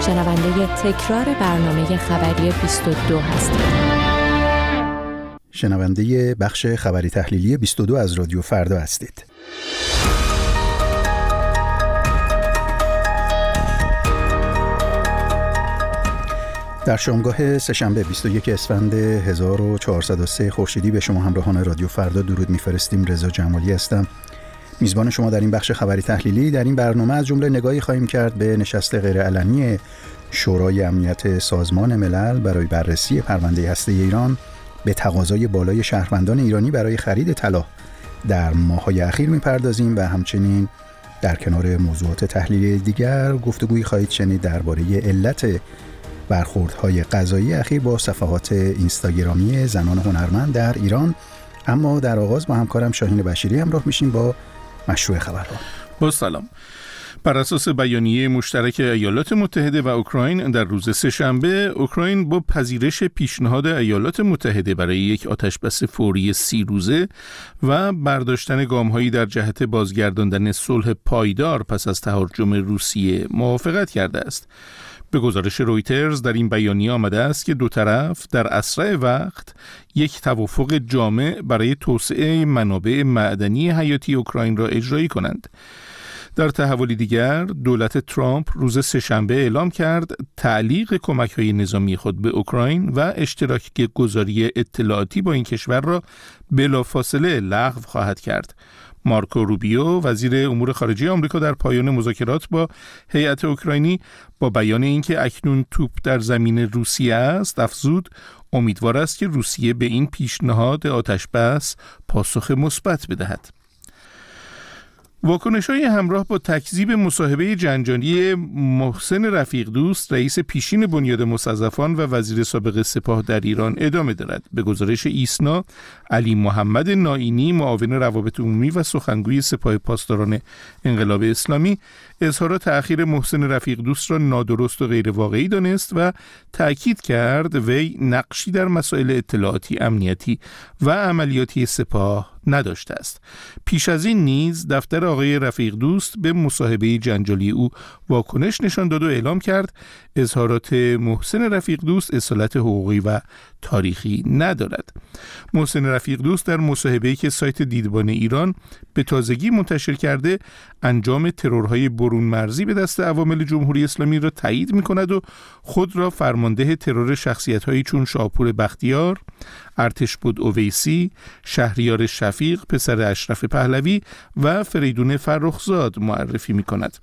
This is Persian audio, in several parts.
شنونده تکرار برنامه خبری 22 هستید. شنونده بخش خبری تحلیلی 22 از رادیو فردا هستید. در شامگاه سه‌شنبه 21 اسفند 1403 خورشیدی به شما همراهان رادیو فردا درود می‌فرستیم. رضا جمالی هستم، میزبان شما در این بخش خبری تحلیلی. در این برنامه از جمله نگاهی خواهیم کرد به نشست غیرعلنی شورای امنیت سازمان ملل برای بررسی پرونده هسته ایران، به تقاضای بالای شهروندان ایرانی برای خرید طلا در ماه‌های اخیر می‌پردازیم و همچنین در کنار موضوعات تحلیلی دیگر گفتگویی خواهید شنید درباره علت برخوردهای قضایی اخیر با صفحات اینستاگرامی زنان هنرمند در ایران. اما در آغاز با همکارم شاهین بشیری همراه میشیم با مشروع خبرها. با سلام. بر اساس بیانیه مشترک ایالات متحده و اوکراین در روز سه‌شنبه، اوکراین با پذیرش پیشنهاد ایالات متحده برای یک آتشبس فوری 30 روزه و برداشتن گام‌هایی در جهت بازگرداندن صلح پایدار پس از تهاجم روسیه موافقت کرده است. به گزارش رویترز در این بیانیه آمده است که دو طرف در اسرع وقت یک توافق جامع برای توسعه منابع معدنی حیاتی اوکراین را اجرایی کنند. در تحولی دیگر، دولت ترامپ روز سه‌شنبه اعلام کرد تعلیق کمک‌های نظامی خود به اوکراین و اشتراک گذاری اطلاعاتی با این کشور را بلافاصله لغو خواهد کرد. مارکو روبیو وزیر امور خارجه آمریکا در پایان مذاکرات با هیئت اوکراینی با بیان اینکه اکنون توپ در زمین روسیه است افزود امیدوار است که روسیه به این پیشنهاد آتشبس پاسخ مثبت بدهد. واکنش‌های همراه با تکذیب مصاحبه جنجالی محسن رفیق دوست، رئیس پیشین بنیاد مستضعفان و وزیر سابق سپاه در ایران ادامه دارد. به گزارش ایسنا، علی محمد نائینی، معاون روابط عمومی و سخنگوی سپاه پاسداران انقلاب اسلامی، اظهارات تأخیر محسن رفیق دوست را نادرست و غیر واقعی دانست و تأکید کرد وی نقشی در مسائل اطلاعاتی، امنیتی و عملیاتی سپاه نداشته است. پیش از این نیز دفتر آقای رفیق دوست به مصاحبه جنجالی او واکنش نشان داد و اعلام کرد اظهارات محسن رفیق دوست اصالت حقوقی و تاریخی ندارد. محسن رفیق دوست در مصاحبه‌ای که سایت دیدبان ایران به تازگی منتشر کرده انجام ترورهای برون مرزی به دست عوامل جمهوری اسلامی را تایید می‌کند و خود را فرمانده ترور شخصیت‌هایی چون شاپور بختیار، ارتشبد اویسی، شهریار شفیق پسر اشرف پهلوی و فریدون فرخزاد معرفی می‌کند.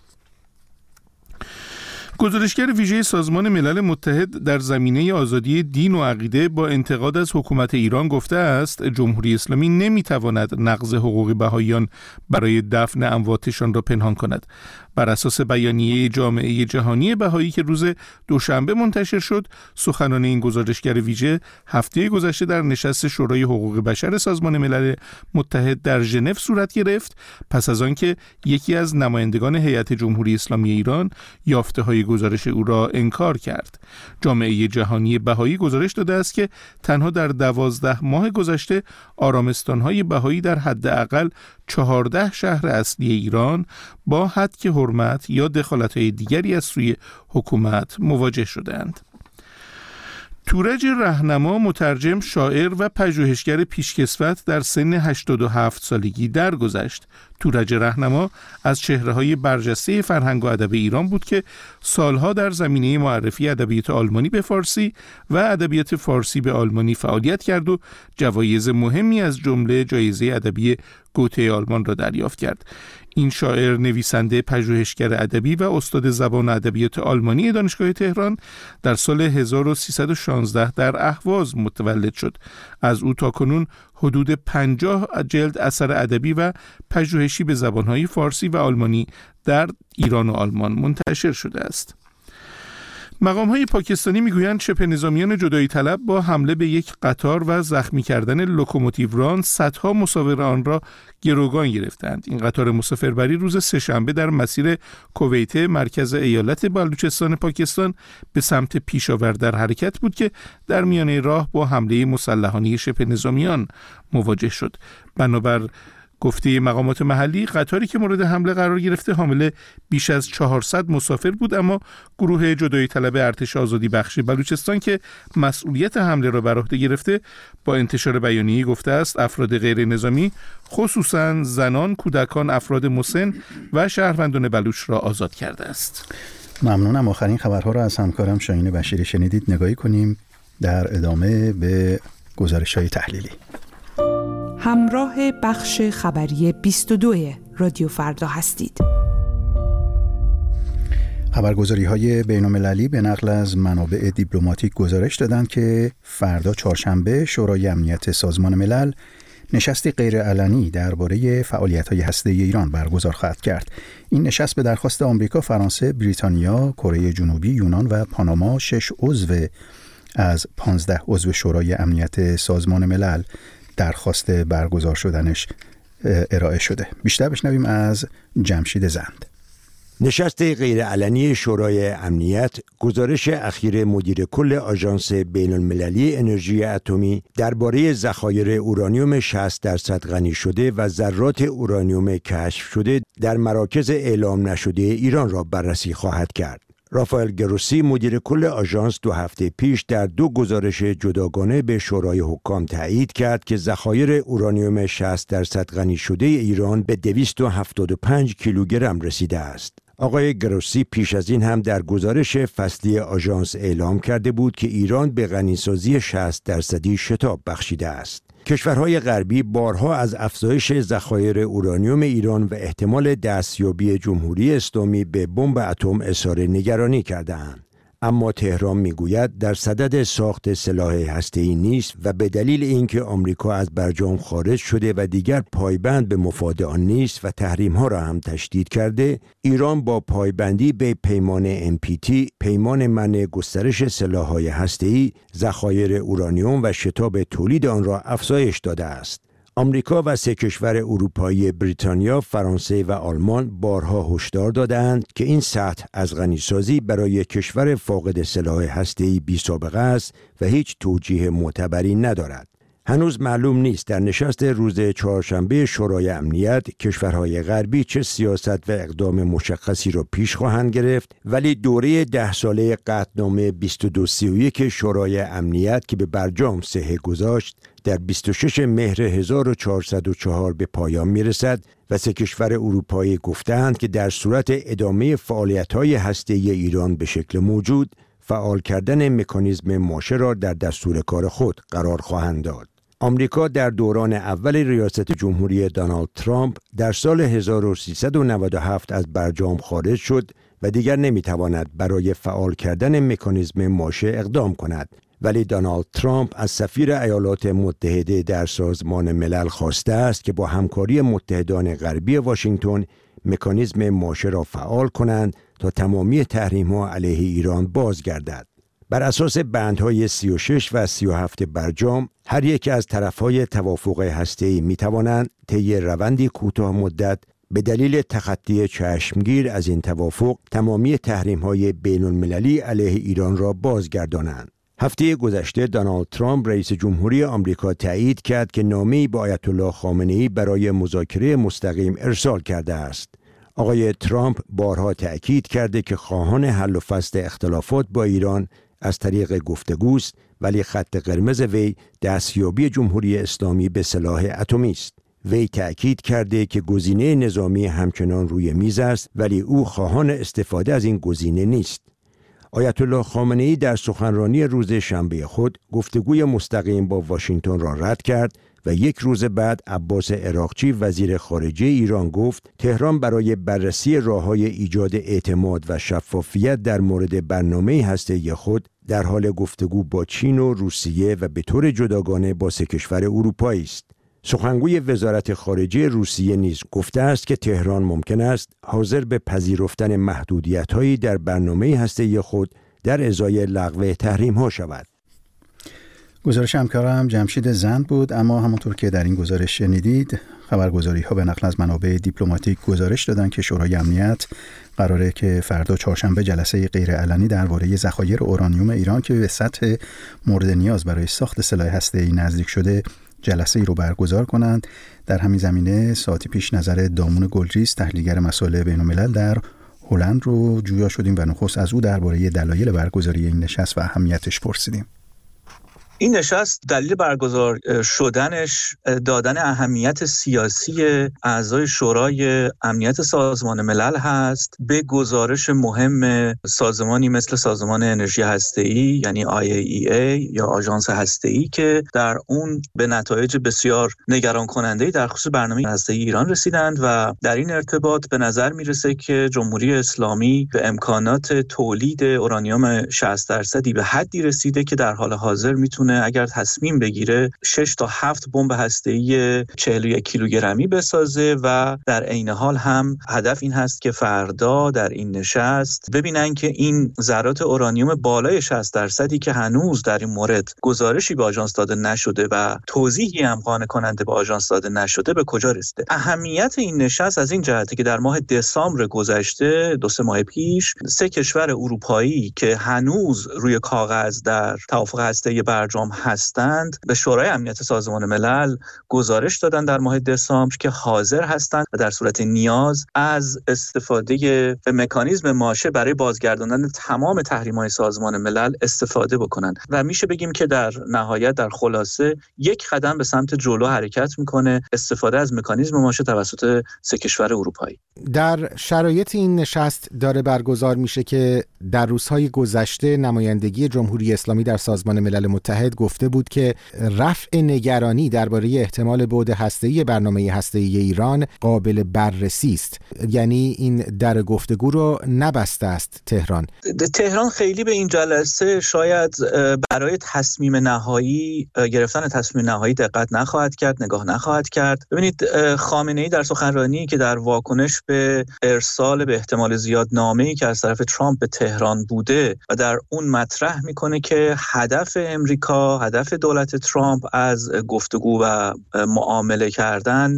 گزارشگر ویژه سازمان ملل متحد در زمینه آزادی دین و عقیده با انتقاد از حکومت ایران گفته است جمهوری اسلامی نمیتواند نقض حقوق بهائیان برای دفن امواتشان را پنهان کند. بر اساس بیانیه جامعه جهانی بهایی که روز دوشنبه منتشر شد، سخنان این گزارشگر ویژه هفته گذشته در نشست شورای حقوق بشر سازمان ملل متحد در ژنو صورت گرفت، پس از آنکه یکی از نمایندگان هیئت جمهوری اسلامی ایران یافته‌های گزارش او را انکار کرد. جامعه جهانی بهایی گزارش داده است که تنها در 12 ماه گذشته آرامستان‌های بهایی در حداقل 14 شهر اصلی ایران با هتک حرمت یا دخالت‌های دیگری از سوی حکومت مواجه شدند. تورج رهنما، مترجم، شاعر و پژوهشگر پیشکسوت در سن 87 سالگی درگذشت. تورج رهنما از چهره‌های برجسته فرهنگ و ادب ایران بود که سالها در زمینه معرفی ادبیات آلمانی به فارسی و ادبیات فارسی به آلمانی فعالیت کرد و جوایز مهمی از جمله جایزه ادبی گوته آلمان را دریافت کرد. این شاعر، نویسنده، پژوهشگر ادبی و استاد زبان ادبیات آلمانی دانشگاه تهران در سال 1316 در اهواز متولد شد. از او تاکنون حدود 50 جلد اثر ادبی و پژوهشی به زبانهای فارسی و آلمانی در ایران و آلمان منتشر شده است. مقام‌های پاکستانی میگویند شبه نظامیان جدایی طلب با حمله به یک قطار و زخمی کردن لوکوموتیو ران صدها مسافر آن را گروگان گرفتند. این قطار مسافربری روز سه‌شنبه در مسیر کویت مرکز ایالت بلوچستان پاکستان به سمت پیشاور در حرکت بود که در میانه راه با حمله مسلحانه شبه نظامیان مواجه شد. بنابر گفته مقامات محلی قطاری که مورد حمله قرار گرفته حامل بیش از 400 مسافر بود، اما گروه جدایی طلب ارتش آزادی بخش بلوچستان که مسئولیت حمله را بر عهده گرفته با انتشار بیانیه‌ای گفته است افراد غیر نظامی خصوصاً زنان، کودکان، افراد مسن و شهروندان بلوچ را آزاد کرده است. ممنونم. آخرین خبرها را از همکارم شاهین بشیری شنیدید. نگاهی کنیم در ادامه به گزارش‌های تحلیلی. همراه بخش خبری 22 رادیو فردا هستید. خبرگزاری‌های بین‌المللی به نقل از منابع دیپلماتیک گزارش دادند که فردا چهارشنبه شورای امنیت سازمان ملل نشستی غیرعلنی درباره فعالیت‌های هسته‌ای ایران برگزار خواهد کرد. این نشست به درخواست آمریکا، فرانسه، بریتانیا، کره جنوبی، یونان و پاناما 6 عضو از 15 عضو شورای امنیت سازمان ملل درخواست برگزار شدنش ارائه شده. بیشتر بشنویم از جمشید زند. نشست غیرعلنی شورای امنیت گزارش اخیر مدیر کل آژانس بین‌المللی انرژی اتمی درباره ذخایر اورانیوم 60% غنی شده و ذرات اورانیوم کشف شده در مراکز اعلام نشده ایران را بررسی خواهد کرد. رافائل گروسی مدیر کل آژانس 2 هفته پیش در 2 گزارش جداگانه به شورای حکام تایید کرد که ذخایر اورانیوم 60% غنی شده ایران به 275 کیلوگرم رسیده است. آقای گروسی پیش از این هم در گزارش فصلی آژانس اعلام کرده بود که ایران به غنیسازی 60% شتاب بخشیده است. کشورهای غربی بارها از افزایش ذخایر اورانیوم ایران و احتمال دستیابی جمهوری اسلامی به بمب اتم اظهار نگرانی کرده‌اند. اما تهران میگوید در صدد ساخت سلاح هسته‌ای نیست و به دلیل اینکه آمریکا از برجام خارج شده و دیگر پایبند به مفاد آن نیست و تحریم‌ها را هم تشدید کرده، ایران با پایبندی به پیمان NPT، پیمان منع گسترش سلاح‌های هسته‌ای، ذخایر اورانیوم و شتاب تولید آن را افزایش داده است. آمریکا و 3 کشور اروپایی بریتانیا، فرانسه و آلمان بارها هشدار دادند که این سطح از غنیسازی برای کشور فاقد سلاح هسته‌ای بی‌سابقه است و هیچ توجیه معتبری ندارد. هنوز معلوم نیست در نشست روز چهارشنبه شورای امنیت کشورهای غربی چه سیاست و اقدام مشخصی را پیش خواهند گرفت، ولی دوره 10 ساله قطعنامه 2231 شورای امنیت که به برجام صحه گذاشت در 26 مهر 1404 به پایان میرسد و 3 کشور اروپایی گفتند که در صورت ادامه فعالیت‌های هسته‌ای ایران به شکل موجود، فعال کردن مکانیزم ماشه را در دستور کار خود قرار خواهند داد. آمریکا در دوران اول ریاست جمهوری دونالد ترامپ در سال 1397 از برجام خارج شد و دیگر نمیتواند برای فعال کردن مکانیزم ماشه اقدام کند، ولی دونالد ترامپ از سفیر ایالات متحده در سازمان ملل خواسته است که با همکاری متحدان غربی واشنگتن مکانیزم ماشه را فعال کنند تا تمامی تحریم‌ها علیه ایران بازگردد. بر اساس بندهای 36 و 37 برجام، هر یک از طرف‌های توافق هسته‌ای می‌توانند طی روندی کوتاه مدت به دلیل تخطی چشمگیر از این توافق تمامی تحریم‌های بین‌المللی علیه ایران را بازگردانند. هفته گذشته دونالد ترامپ رئیس جمهوری آمریکا تایید کرد که نامه‌ای به آیت الله خامنه‌ای برای مذاکره مستقیم ارسال کرده است. آقای ترامپ بارها تأکید کرده که خواهان حل و فصل اختلافات با ایران از طریق گفتگوست، ولی خط قرمز وی دستیابی جمهوری اسلامی به سلاح اتمی است. وی تأکید کرده که گزینه نظامی همچنان روی میز است، ولی او خواهان استفاده از این گزینه نیست. آیت الله خامنه‌ای در سخنرانی روز شنبه خود گفتگوی مستقیم با واشنگتن را رد کرد و 1 روز بعد عباس عراقچی وزیر خارجه ایران گفت تهران برای بررسی راه‌های ایجاد اعتماد و شفافیت در مورد برنامه هسته‌ای خود در حال گفتگو با چین و روسیه و به طور جداگانه با 3 کشور اروپایی است. سخنگوی وزارت خارجه روسیه نیز گفته است که تهران ممکن است حاضر به پذیرفتن محدودیت‌هایی در برنامه هسته‌ای خود در ازای لغو تحریم‌ها شود. گزارش همکارم جمشید زند بود. اما همونطور که در این گزارش شنیدید، خبرگزاری‌ها به نقل از منابع دیپلماتیک گزارش دادن که شورای امنیت قراره که فردا چهارشنبه جلسه غیرعلنی درباره ذخایر اورانیوم ایران که به سطح مورد نیاز برای ساخت سلاح هسته‌ای نزدیک شده جلسه‌ای رو برگزار کنند. در همین زمینه ساعتی پیش نظر دامون گلریز تحلیلگر مسائل بین‌الملل در هلند رو جویا شدیم و نخست از او درباره دلایل برگزاری این نشست و اهمیتش پرسیدیم. این نشست دلیل برگزار شدنش دادن اهمیت سیاسی اعضای شورای امنیت سازمان ملل هست به گزارش مهم سازمانی مثل سازمان انرژی هسته‌ای یعنی IAEA یا آژانس هسته‌ای که در اون به نتایج بسیار نگران کننده‌ای در خصوص برنامه هسته‌ای ایران رسیدند و در این ارتباط به نظر میرسه که جمهوری اسلامی به امکانات تولید اورانیوم 60% به حدی رسیده که در حال حاضر میتونه اگر تصمیم بگیره 6 تا 7 بمب هسته‌ای 41 کیلوگرمی بسازه و در عین حال هم هدف این هست که فردا در این نشست ببینن که این ذرات اورانیوم بالای 60% که هنوز در این مورد گزارشی به آژانس داده نشده و توضیحی هم قانع کننده به آژانس داده نشده به کجا رسیده. اهمیت این نشست از این جهته که در ماه دسامبر گذشته 2-3 ماه پیش 3 کشور اروپایی که هنوز روی کاغذ در توافق هسته‌ای برجام هستند به شورای امنیت سازمان ملل گزارش دادن در ماه دسامبر که حاضر هستند و در صورت نیاز از استفاده مکانیزم ماشه برای بازگرداندن تمام تحریم‌های سازمان ملل استفاده بکنند و میشه بگیم که در نهایت در خلاصه یک قدم به سمت جلو حرکت میکنه استفاده از مکانیزم ماشه توسط 3 کشور اروپایی. در شرایط این نشست داره برگزار میشه که در روزهای گذشته نمایندگی جمهوری اسلامی در سازمان ملل متحد گفته بود که رفع نگرانی درباره احتمال بعد هسته‌ای برنامه هسته‌ای ایران قابل بررسی است. یعنی این در گفتگو رو نبسته است تهران. تهران خیلی به این جلسه شاید برای تصمیم نهایی گرفتن تصمیم نهایی دقت نخواهد کرد، نگاه نخواهد کرد. ببینید خامنه‌ای در سخنرانی که در واکنش به ارسال به احتمال زیاد نامه‌ای که از طرف ترامپ به تهران بوده و در اون مطرح میکنه که هدف امریکا، هدف دولت ترامپ از گفتگو و معامله کردن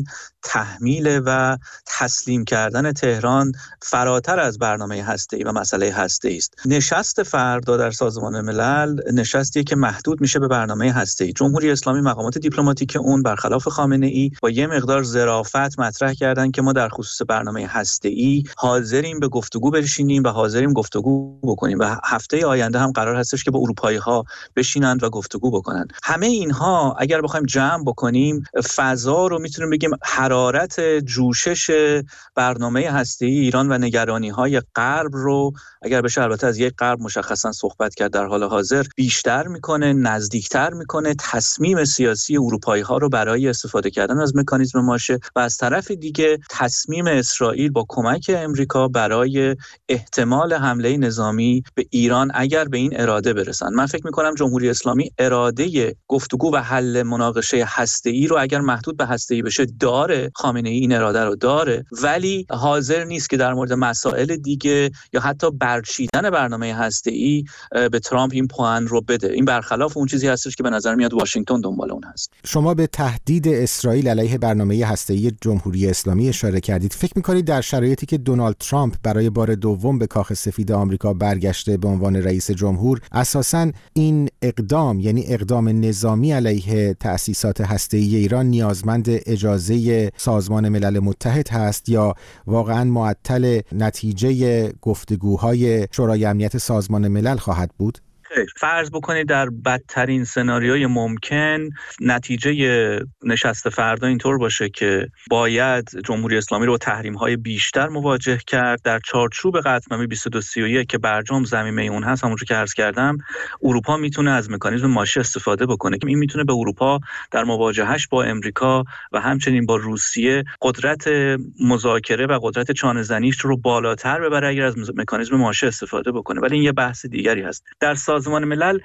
تحمیل و تسلیم کردن تهران فراتر از برنامه هسته‌ای و مسئله هسته‌ای است. نشست فردا در سازمان ملل نشستیه که محدود میشه به برنامه هسته‌ای. جمهوری اسلامی مقامات دیپلماتیک اون برخلاف خامنه‌ای با یه مقدار ظرافت مطرح کردن که ما در خصوص برنامه هسته‌ای حاضریم به گفتگو بشینیم و حاضریم گفتگو بکنیم و هفته آینده هم قرار هستش که با اروپایی‌ها بشینند و گفتگو بکنند. همه اینها اگر بخوایم جمع بکنیم فضا رو میتونیم بگیم حرارت جوشش برنامه هسته‌ای ایران و نگرانی‌های غرب رو اگر بشه البته از یک غرب مشخصا صحبت کرد در حال حاضر بیشتر میکنه، نزدیکتر میکنه تصمیم سیاسی اروپایی‌ها رو برای استفاده کردن از مکانیزم ماشه و از طرف دیگه تصمیم اسرائیل با کمک امریکا برای احتمال حمله نظامی به ایران اگر به این اراده برسن. من فکر میکنم جمهوری اسلامی اراده گفتگو و حل مناقشه هسته‌ای رو اگر محدود به هسته‌ای بشه داره، خامنه‌ای این اراده رو داره، ولی حاضر نیست که در مورد مسائل دیگه یا حتی برچیدن برنامه هسته‌ای به ترامپ این پوان رو بده. این برخلاف اون چیزی هستش که به نظر میاد واشنگتن دنبال اون هست. شما به تهدید اسرائیل علیه برنامه هسته‌ای جمهوری اسلامی اشاره کردید. فکر می‌کنید در شرایطی که دونالد ترامپ برای بار دوم به کاخ سفید آمریکا برگشته به عنوان رئیس جمهور، اساساً این اقدام یعنی اقدام نظامی علیه تأسیسات هسته‌ای ایران نیازمند اجازه سازمان ملل متحد هست یا واقعاً معطل نتیجه گفتگوهای شورای امنیت سازمان ملل خواهد بود؟ فرض بکنید در بدترین سناریوی ممکن نتیجه نشست فردا اینطور باشه که باید جمهوری اسلامی رو با تحریم‌های بیشتر مواجه کرد در چارچوب قطعنامه 2231 که برجام ضمیمه اون هست. همونجوری که عرض کردم اروپا میتونه از مکانیزم ماشه استفاده بکنه که این میتونه به اروپا در مواجهش با امریکا و همچنین با روسیه قدرت مذاکره و قدرت چانه‌زنیش رو بالاتر ببره اگر از مکانیزم ماشه استفاده بکنه. ولی این یه بحث دیگری هست. در سازمان ملل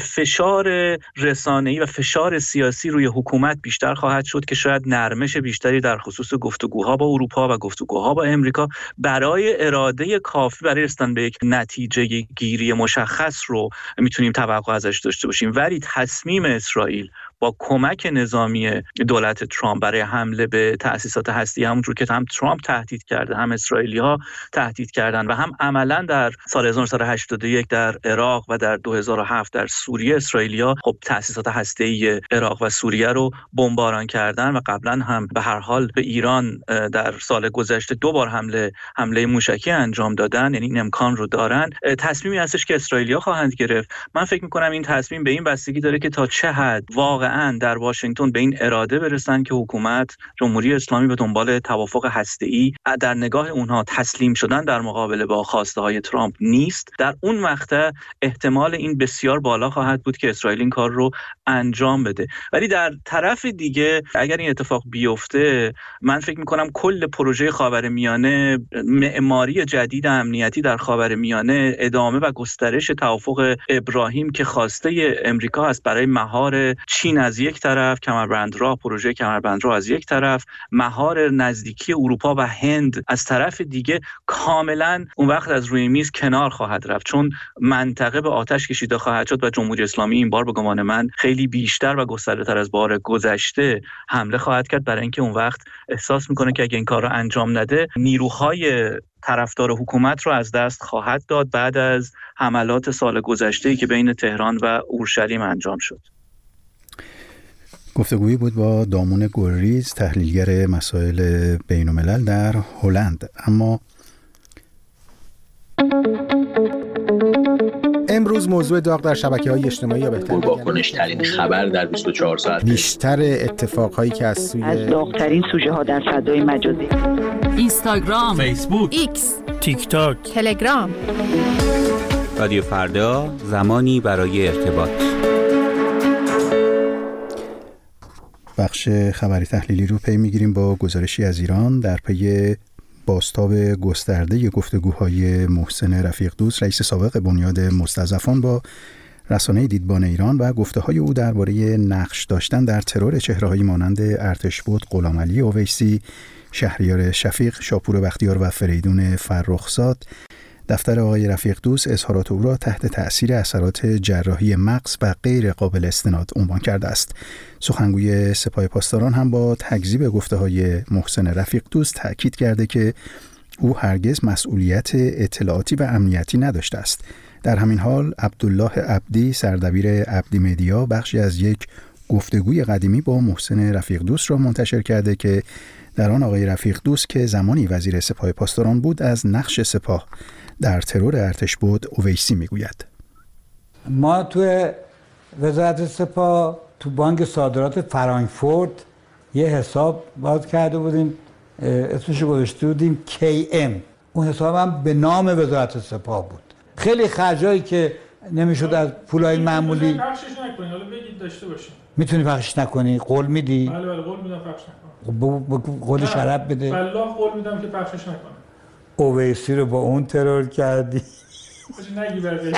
فشار رسانه‌ای و فشار سیاسی روی حکومت بیشتر خواهد شد که شاید نرمش بیشتری در خصوص گفتگوها با اروپا و گفتگوها با امریکا برای اراده کافی برای رسیدن به یک نتیجه گیری مشخص رو میتونیم توقع ازش داشته باشیم. ولی تصمیم اسرائیل با کمک نظامی دولت ترامپ برای حمله به تأسیسات هسته‌ای، همونجور که هم ترامپ تهدید کرده، هم اسرائیلی‌ها تهدید کردن و هم عملاً در سال 1981 در عراق و در 2007 در سوریه اسرائیلی‌ها خب تأسیسات هسته‌ای عراق و سوریه رو بمباران کردن و قبلا هم به هر حال به ایران در سال گذشته 2 بار حمله موشکی انجام دادن، یعنی این امکان رو دارن. تصمیمی هستش که اسرائیلی‌ها خواهند گرفت. من فکر می‌کنم این تصمیم به این بستگی داره که تا چه حد واقعاً در واشنگتن به این اراده برسن که حکومت جمهوری اسلامی به دنبال توافق هسته‌ای در نگاه اونها تسلیم شدن در مقابل با خواسته‌های ترامپ نیست. در اون مقطع احتمال این بسیار بالا خواهد بود که اسرائیل این کار رو انجام بده. ولی در طرف دیگه اگر این اتفاق بیفته، من فکر می‌کنم کل پروژه خاورمیانه، معماری جدید امنیتی در خاورمیانه، ادامه و گسترش توافق ابراهیم که خواسته امریکا است برای مهار چین از یک طرف، کمربندراه، پروژه کمربندراه از یک طرف، مهار نزدیکی اروپا و هند از طرف دیگه، کاملا اون وقت از روی میز کنار خواهد رفت، چون منطقه به آتش کشیده خواهد شد و جمهوری اسلامی این بار به گمان من خیلی بیشتر و گسترده‌تر از بار گذشته حمله خواهد کرد، برای اینکه اون وقت احساس میکنه که اگه این کار رو انجام نده نیروهای طرفدار حکومت رو از دست خواهد داد بعد از حملات سال گذشته‌ای که بین تهران و اورشلیم انجام شد. گفتگویی بود با دامون گلریز، تحلیلگر مسائل بین‌الملل در هلند. اما امروز موضوع داغ در شبکه‌های اجتماعی یا بهتر واکنش‌ترین خبر در 24 ساعت، بیشتر اتفاقهایی که از داغ‌ترین سوژه‌ها در فضای مجازی، اینستاگرام، فیسبوک، ایکس، تیک تاک، تلگرام. رادیو فردا، زمانی برای ارتباط. بخش خبری تحلیلی رو پی میگیریم با گزارشی از ایران در پی بازتاب گسترده گفتگوهای محسن رفیق دوست، رئیس سابق بنیاد مستضعفان، با رسانه دیدبان ایران و گفته‌های او درباره نقش داشتن در ترور چهره‌هایی مانند ارتشبد غلامعلی اویسی، شهریار شفیق، شاپور بختیار و فریدون فرخزاد، دفتر آقای رفیق دوست اظهارات او را تحت تأثیر اثرات جراحی مغز و غیر قابل استناد عنوان کرده است. سخنگوی سپاه پاسداران هم با تکذیب گفته‌های محسن رفیق دوست تأکید کرده که او هرگز مسئولیت اطلاعاتی و امنیتی نداشته است. در همین حال عبدالله عبدی، سردبیر عبدی مدیا، بخشی از یک گفتگوی قدیمی با محسن رفیق دوست را منتشر کرده که در آن آقای رفیق دوست که زمانی وزیر سپاه پاسداران بود از نقش سپاه در ترور ارتشبد اویسی میگوید. ما تو وزارت سپاه تو بانک صادرات فرانکفورت یه حساب باز کرده بودیم، اسمش گذاشته بودیم KM. اون حساب هم به نام وزارت سپاه بود. خیلی خرجایی که نمیشد از پولای معمولی پخشش نکنید، حالا بگید داشته باشین. میتونی پخشش نکنی؟ قول میدی؟ بله قول میدم پخش نکنم. قول شرف بده. والله قول میدم که پخشش نکنم. اویسی رو با اون ترور کردی. نگی برده.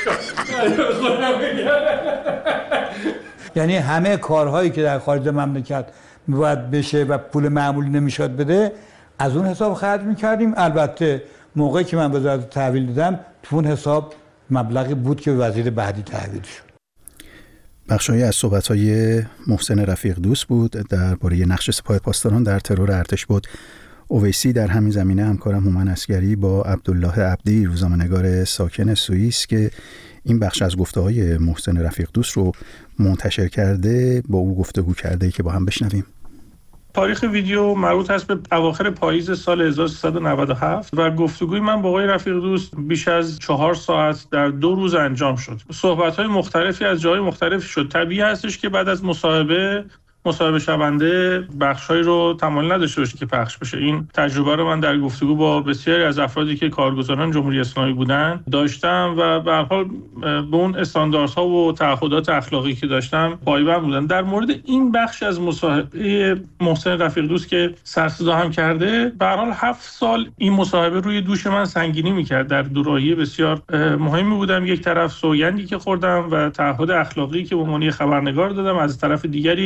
یعنی همه کارهایی که در خارج مملکت باید بشه و پول معمولی نمیشد بده، از اون حساب خرج میکردیم. البته موقعی که من وزارت تحویل دادم تو اون حساب مبلغی بود که وزیر بعدی تحویل شد. بخشی از صحبت‌های محسن رفیق دوست بود درباره نقش سپاه پاسداران در ترور ارتشبد اویسی. در همین زمینه همکارم هومن عسگری با عبدالله عبدی، روزنامه‌نگار ساکن سوئیس که این بخش از گفته‌های محسن رفیق دوست رو منتشر کرده، با او گفتگو کرده که با هم بشنویم. تاریخ ویدیو مربوط هست به اواخر پاییز سال 1397 و گفتگوی من با آقای رفیق دوست بیش از 4 ساعت در 2 روز انجام شد. صحبت‌های مختلفی از جای مختلفی شد. طبیعی هستش که بعد از مصاحبه شونده بخشایی رو تمایل نداشته باشه که پخش بشه. این تجربه رو من در گفتگو با بسیاری از افرادی که کارگزاران جمهوری اسلامی بودن داشتم و به هر حال به اون استانداردها و تعهدات اخلاقی که داشتم پایبند بودن. در مورد این بخش از مصاحبه محسن رفیق دوست که سر صدا هم کرده، به هر حال 7 سال این مصاحبه روی دوش من سنگینی می‌کرد. در دوراهی بسیار مهمی بودم. یک طرف سوگندی که خوردم و تعهد اخلاقی که به عنوان خبرنگار دادم، از طرف دیگری دینی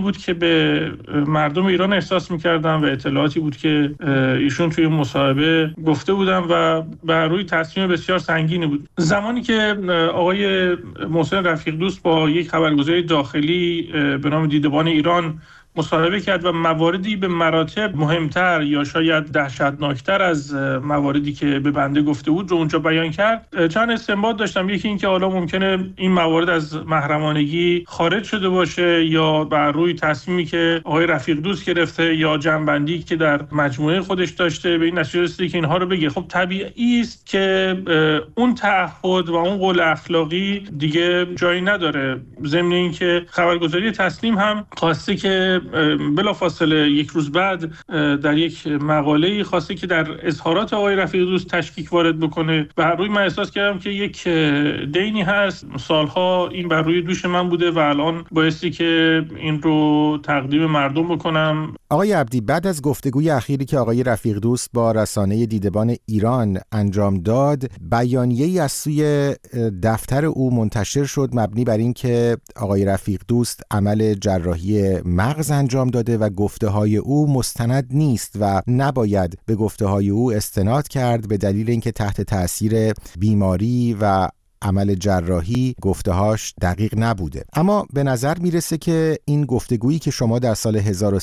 بود که به مردم ایران احساس می‌کردم و اطلاعاتی بود که ایشون توی مصاحبه گفته بودن و بر روی تصمیم بسیار سنگینی بود. زمانی که آقای محسن رفیق دوست با یک خبرگزاری داخلی به نام دیدبان ایران مصاحبه کرد و مواردی به مراتب مهمتر یا شاید دهشتناکتر از مواردی که به بنده گفته بود رو اونجا بیان کرد، چند استنباط داشتم. یکی این که حالا ممکنه این موارد از محرمانگی خارج شده باشه یا بر روی تصمیمی که آقای رفیق دوست گرفته یا جنبندی که در مجموعه خودش داشته به این نتیجه رسیده که اینها رو بگه. خب طبیعی است که اون تعهد و اون قول اخلاقی دیگه جایی نداره. ضمن اینکه خبرگزاری تسنیم هم خواسته که بلافاصله یک روز بعد در یک مقاله‌ای خواسته که در اظهارات آقای رفیق دوست تشکیک وارد بکنه. بر روی من احساس کردم که یک دینی هست، سالها این بر روی دوش من بوده و الان بایستی که این رو تقدیم مردم بکنم. آقای عبدی، بعد از گفتگوی اخیری که آقای رفیق دوست با رسانه دیدبان ایران انجام داد، بیانیه‌ای از سوی دفتر او منتشر شد مبنی بر این که آقای رفیق دوست عمل جراحی مغز انجام داده و گفته‌های او مستند نیست و نباید به گفته‌های او استناد کرد به دلیل اینکه تحت تأثیر بیماری و عمل جراحی گفته‌هاش دقیق نبوده. اما به نظر میرسه که این گفتگویی که شما در سال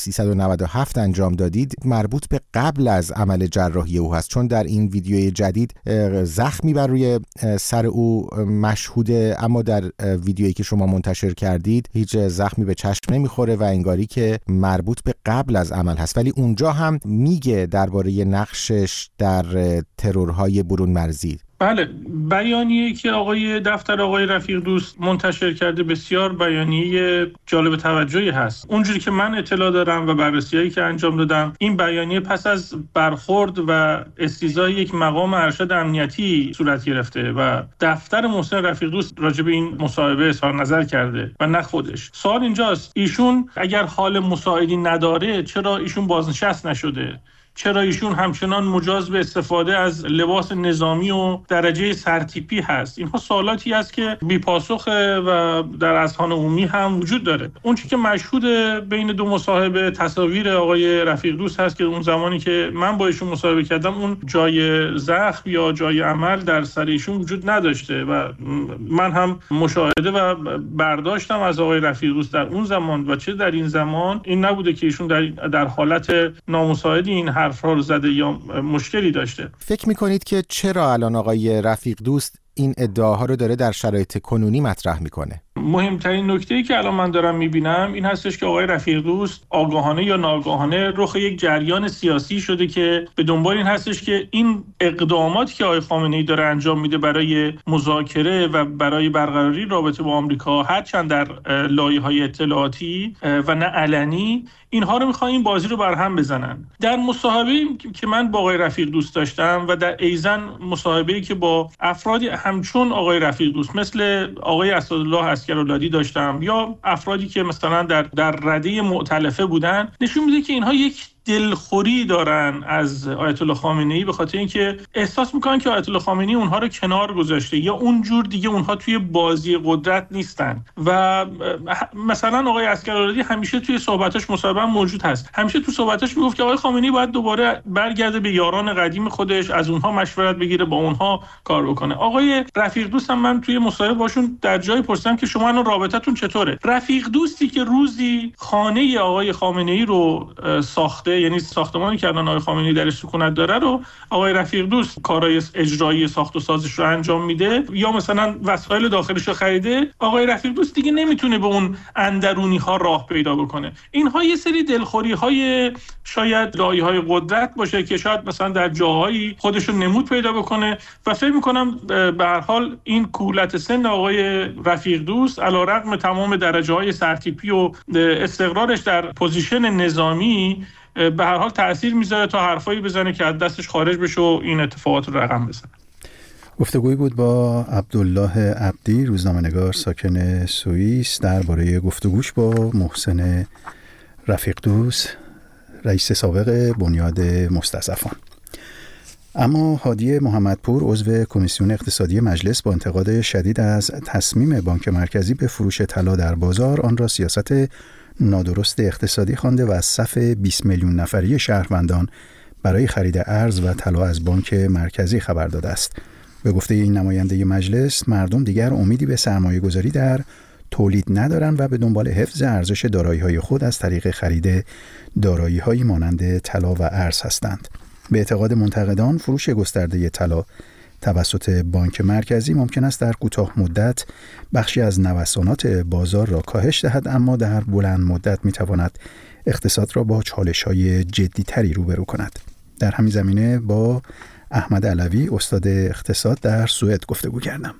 1397 انجام دادید مربوط به قبل از عمل جراحی او هست، چون در این ویدیوی جدید زخمی بر روی سر او مشهوده، اما در ویدیویی که شما منتشر کردید هیچ زخمی به چشم نمیخوره و انگاری که مربوط به قبل از عمل هست. ولی اونجا هم میگه درباره نقشش در ترورهای برون مرزی. بله، بیانیه‌ای که دفتر آقای رفیق دوست منتشر کرده بسیار بیانیه جالب توجهی هست. اونجوری که من اطلاع دارم و بررسی‌هایی که انجام دادم، این بیانیه پس از برخورد و استیضاح یک مقام ارشد امنیتی صورت گرفته و دفتر محسن رفیق دوست راجع به این مصاحبه اظهار نظر کرده و نه خودش. سوال اینجاست ایشون اگر حال مساعدی نداره چرا ایشون بازنشست نشده؟ چرا ایشون همچنان مجاز به استفاده از لباس نظامی و درجه سرتیپی هست؟ اینها سوالاتی است که بی پاسخه و در اذهان عمومی هم وجود داره. اون چیزی که مشهود بین دو مصاحبه تصاویر آقای رفیق دوست هست که اون زمانی که من با ایشون مصاحبه کردم اون جای زخم یا جای عمل در سر ایشون وجود نداشته و من هم مشاهده و برداشتم از آقای رفیق دوست در اون زمان و چه در این زمان این نبوده که ایشون در حالت نامساعدی این حرف‌ها رو زده یا مشکلی داشته. فکر می‌کنید که چرا الان آقای رفیق دوست این ادعاها رو داره در شرایط کنونی مطرح میکنه؟ مهمترین نکته‌ای که الان من دارم میبینم این هستش که آقای رفیق دوست آگاهانه یا ناآگاهانه رخ یک جریان سیاسی شده که به دنبال این هستش که این اقداماتی که آقای خامنه‌ای داره انجام میده برای مذاکره و برای برقراری رابطه با آمریکا، هرچند در لایه‌های اطلاعاتی و نه علنی، اینها رو میخوان این بازی رو برهم بزنن. در مصاحبه‌ای که من با آقای رفیق دوست داشتم و در ایزن مصاحبه‌ای که با افرادی همچون آقای رفیق دوست مثل آقای اسدالله عسکرالعادی داشتم یا افرادی که مثلا در رده مؤتلفه بودن، نشون میده که اینها یک دلخوری دارن از آیت الله خامنه‌ای به خاطر اینکه احساس میکنن که آیت الله خامنه‌ای اونها رو کنار گذاشته یا اونجور دیگه اونها توی بازی قدرت نیستن. و مثلا آقای عسکرالعادی همیشه توی صحبتاش مصاحبه موجود هست، همیشه تو صحبتاش میگفت که آقای خامنه‌ای باید دوباره برگرده به یاران قدیم خودش، از اونها مشورت بگیره، با اونها کار بکنه. آقای رفیق دوستم من توی مصاحبه باشون در جایی پرسیدم که شما الان رابطتون چطوره؟ رفیق دوستی که روزی خانه آقای خامنه‌ای رو ساخته، یعنی ساختمانی که الان آقای خامنه‌ای درش سکونت داره رو آقای رفیق دوست کارهای اجرایی ساخت و سازش رو انجام میده یا مثلا وسایل داخلش رو خریده، آقای رفیق دوست دیگه نمیتونه به اون اندرونی ها راه پیدا بکنه. اینها یه سری دلخوری های شاید لایه‌های قدرت باشه که شاید مثلا در جاهایی خودش رو نمود پیدا بکنه و فکر می‌کنم به هر حال این کولت سن آقای رفیق دوست علیرغم تمام درجه‌های سرتیپی و استقرارش در پوزیشن نظامی به هر حال تأثیر میذاره تا حرفایی بزنه که از دستش خارج بشه و این اتفاقات رو رقم بزنه. گفتگویی بود با عبدالله عبدی، روزنامه‌نگار ساکن سوئیس، درباره گفتگوش با محسن رفیق دوست، رئیس سابق بنیاد مستضعفان. اما هادی محمدپور عضو کمیسیون اقتصادی مجلس با انتقاد شدید از تصمیم بانک مرکزی به فروش طلا در بازار آن را سیاست نادرست اقتصادی خوانده و از صف 20 میلیون نفری شهروندان برای خرید ارز و طلا از بانک مرکزی خبر داده است. به گفته این نماینده مجلس، مردم دیگر امیدی به سرمایه‌گذاری در تولید ندارند و به دنبال حفظ ارزش دارایی‌های خود از طریق خرید دارایی‌هایی مانند طلا و ارز هستند. به اعتقاد منتقدان، فروش گسترده طلا توسط بانک مرکزی ممکن است در کوتاه مدت بخشی از نوسانات بازار را کاهش دهد، اما در بلند مدت می‌تواند اقتصاد را با چالش‌های جدی‌تری روبرو کند. در همین زمینه با احمد علوی استاد اقتصاد در سوئد گفتگو کردم.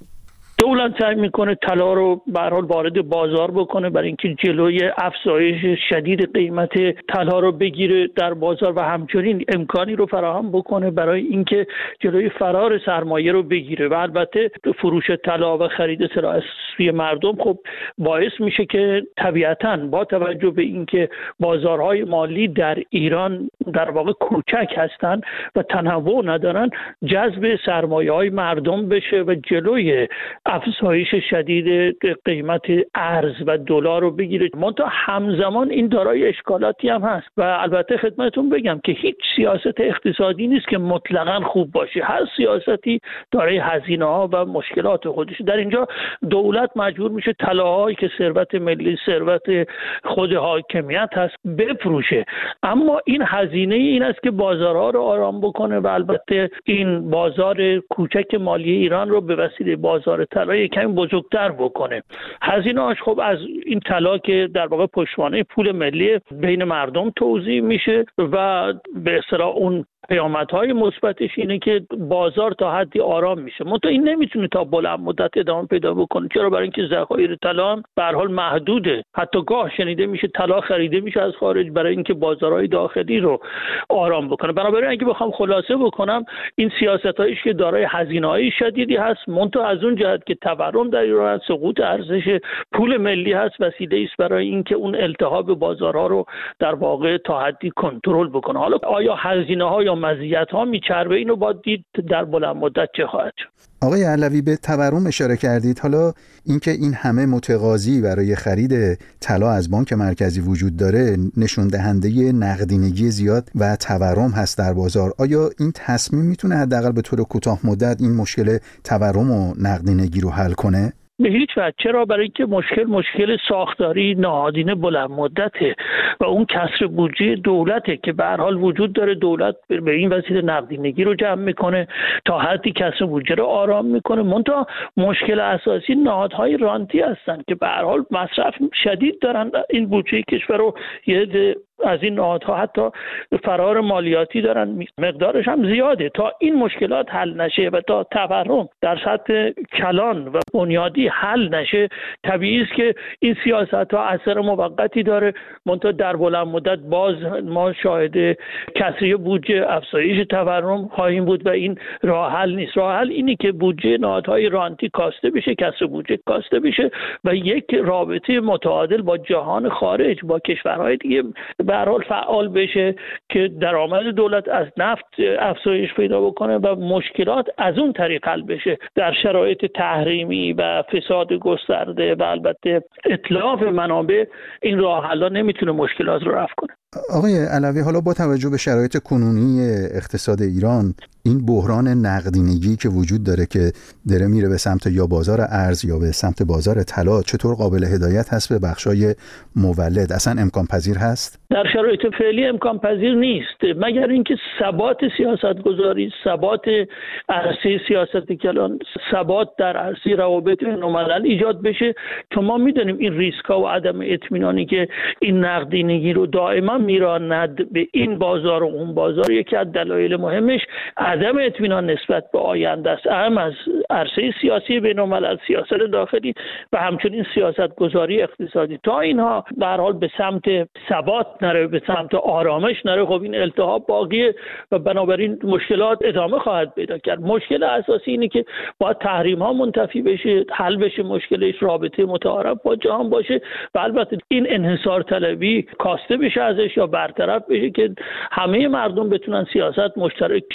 دولت سعی میکنه طلا رو به هر حال وارد بازار بکنه برای اینکه جلوی افزایش شدید قیمت طلا رو بگیره در بازار و همچنین امکانی رو فراهم بکنه برای اینکه جلوی فرار سرمایه رو بگیره و البته فروش طلا و خرید طلا از سوی مردم خب باعث میشه که طبیعتاً با توجه به اینکه بازارهای مالی در ایران در واقع کوچک هستن و تنوع ندارن، جذب سرمایه‌های مردم بشه و جلوی افزایش شدید قیمت ارز و دلار رو بگیره. منتها همزمان این دارای اشکالاتی هم هست و البته خدمتتون بگم که هیچ سیاست اقتصادی نیست که مطلقاً خوب باشه. هر سیاستی دارای هزینه‌ها و مشکلات خودشه. در اینجا دولت مجبور میشه طلاهایی که ثروت ملی، ثروت خود حاکمیت هست بفروشه، اما این هزینه این است که بازارها رو آرام بکنه و البته این بازار کوچک مالی ایران رو به وسیله بازار طلا کمی بزرگتر بکنه. هزینه‌اش خب از این طلا که در واقع پشتوانه پول ملی بین مردم توزیع میشه و به اصطلاح اون پیامدهای مثبتش اینه که بازار تا حدی آرام میشه. منتها این نمیتونه تا بلند مدت ادامه پیدا بکنه. چرا؟ برای اینکه ذخایر طلا هم به هر حال محدوده. حتی گاه شنیده میشه طلا خریده میشه از خارج برای اینکه بازارهای داخلی رو آرام بکنه. بنابراین اگه بخوام خلاصه بکنم، این سیاستایی که دارای هزینه‌های شدیدی هست، منتها از اون جهت که تورم در ایران سقوط ارزش پول ملی هست، وسیله است برای اینکه اون التهاب بازارها رو در واقع تا حدی کنترل بکنه. حالا آیا هزینه‌ها یا مزیت‌ها میچربه؟ اینو باید دید در بلند مدت چه خواهد شد. آقای علوی به تورم اشاره کردید. حالا اینکه این همه متقاضی برای خرید طلا از بانک مرکزی وجود داره نشون دهنده نقدینگی زیاد و تورم هست در بازار. آیا این تصمیم میتونه حداقل به طور کوتاه مدت این مشکل تورم و نقدینگی رو حل کنه؟ به هیچ وجه. چرا؟ برای اینکه مشکل ساختاری نهادینه بلند مدته و اون کسر بودجه دولته که به هر حال وجود داره. دولت به این وسیله نقدینگی رو جمع میکنه، تا حدی کسر بودجه رو آرام میکنه. منتها مشکل اساسی نهادهای رانتی هستن که به هر حال مصرف شدید دارن. این بودجه کشور رو یه از این نهادها حتی فرار مالیاتی دارن، مقدارش هم زیاده. تا این مشکلات حل نشه و تا تورم در سطح کلان و بنیادی حل نشه، طبیعی است که این سیاست‌ها اثر موقتی داره. منتها در بلند مدت باز ما شاهد کسری بودجه، افزایش تورم خواهیم بود و این راه حل نیست. راه حل اینی که بودجه نهادهای رانتی کاسته بشه، کسر بودجه کاسته بشه و یک رابطه متعادل با جهان خارج، با کشورهای دیگه به هر حال فعال بشه که درآمد دولت از نفت افزایش پیدا بکنه و مشکلات از اون طریق حل بشه. در شرایط تحریمی و فساد گسترده و البته اتلاف منابع این راه حل نمیتونه مشکلات رو رفع کنه. آقای علوی، حالا با توجه به شرایط کنونی اقتصاد ایران، این بحران نقدینگی که وجود داره که داره میره به سمت یا بازار ارز یا به سمت بازار طلا، چطور قابل هدایت هست به بخشای مولد؟ اصلا امکان پذیر هست؟ در شرایط فعلی امکان پذیر نیست، مگر اینکه ثبات سیاستگذاری، ثبات عرصه سیاست کلان، ثبات در عرصه روابط بین‌الملل ایجاد بشه. چون ما میدونیم این ریسک‌ها و عدم اطمینانی که این نقدینگی رو دائما میراند به این بازار و اون بازار، یکی از دلایل مهمش عدم اطمینان نسبت به آینده است، اهم از عرصه سیاسی بین‌الملل، سیاست داخلی و همچنین سیاست گذاری اقتصادی. تا اینها به هر حال به سمت ثبات نره، به سمت آرامش نره، خب این التهاب باقیه و بنابراین مشکلات ادامه خواهد پیدا کرد. مشکل اساسی اینه که باید تحریم ها منتفی بشه، حل بشه مشکلش، رابطه متعارف با جهان باشه و البته این انحصار طلبی کاسته بشه ازش یا برطرف بشه که همه مردم بتونن سیاست مشترک شرکت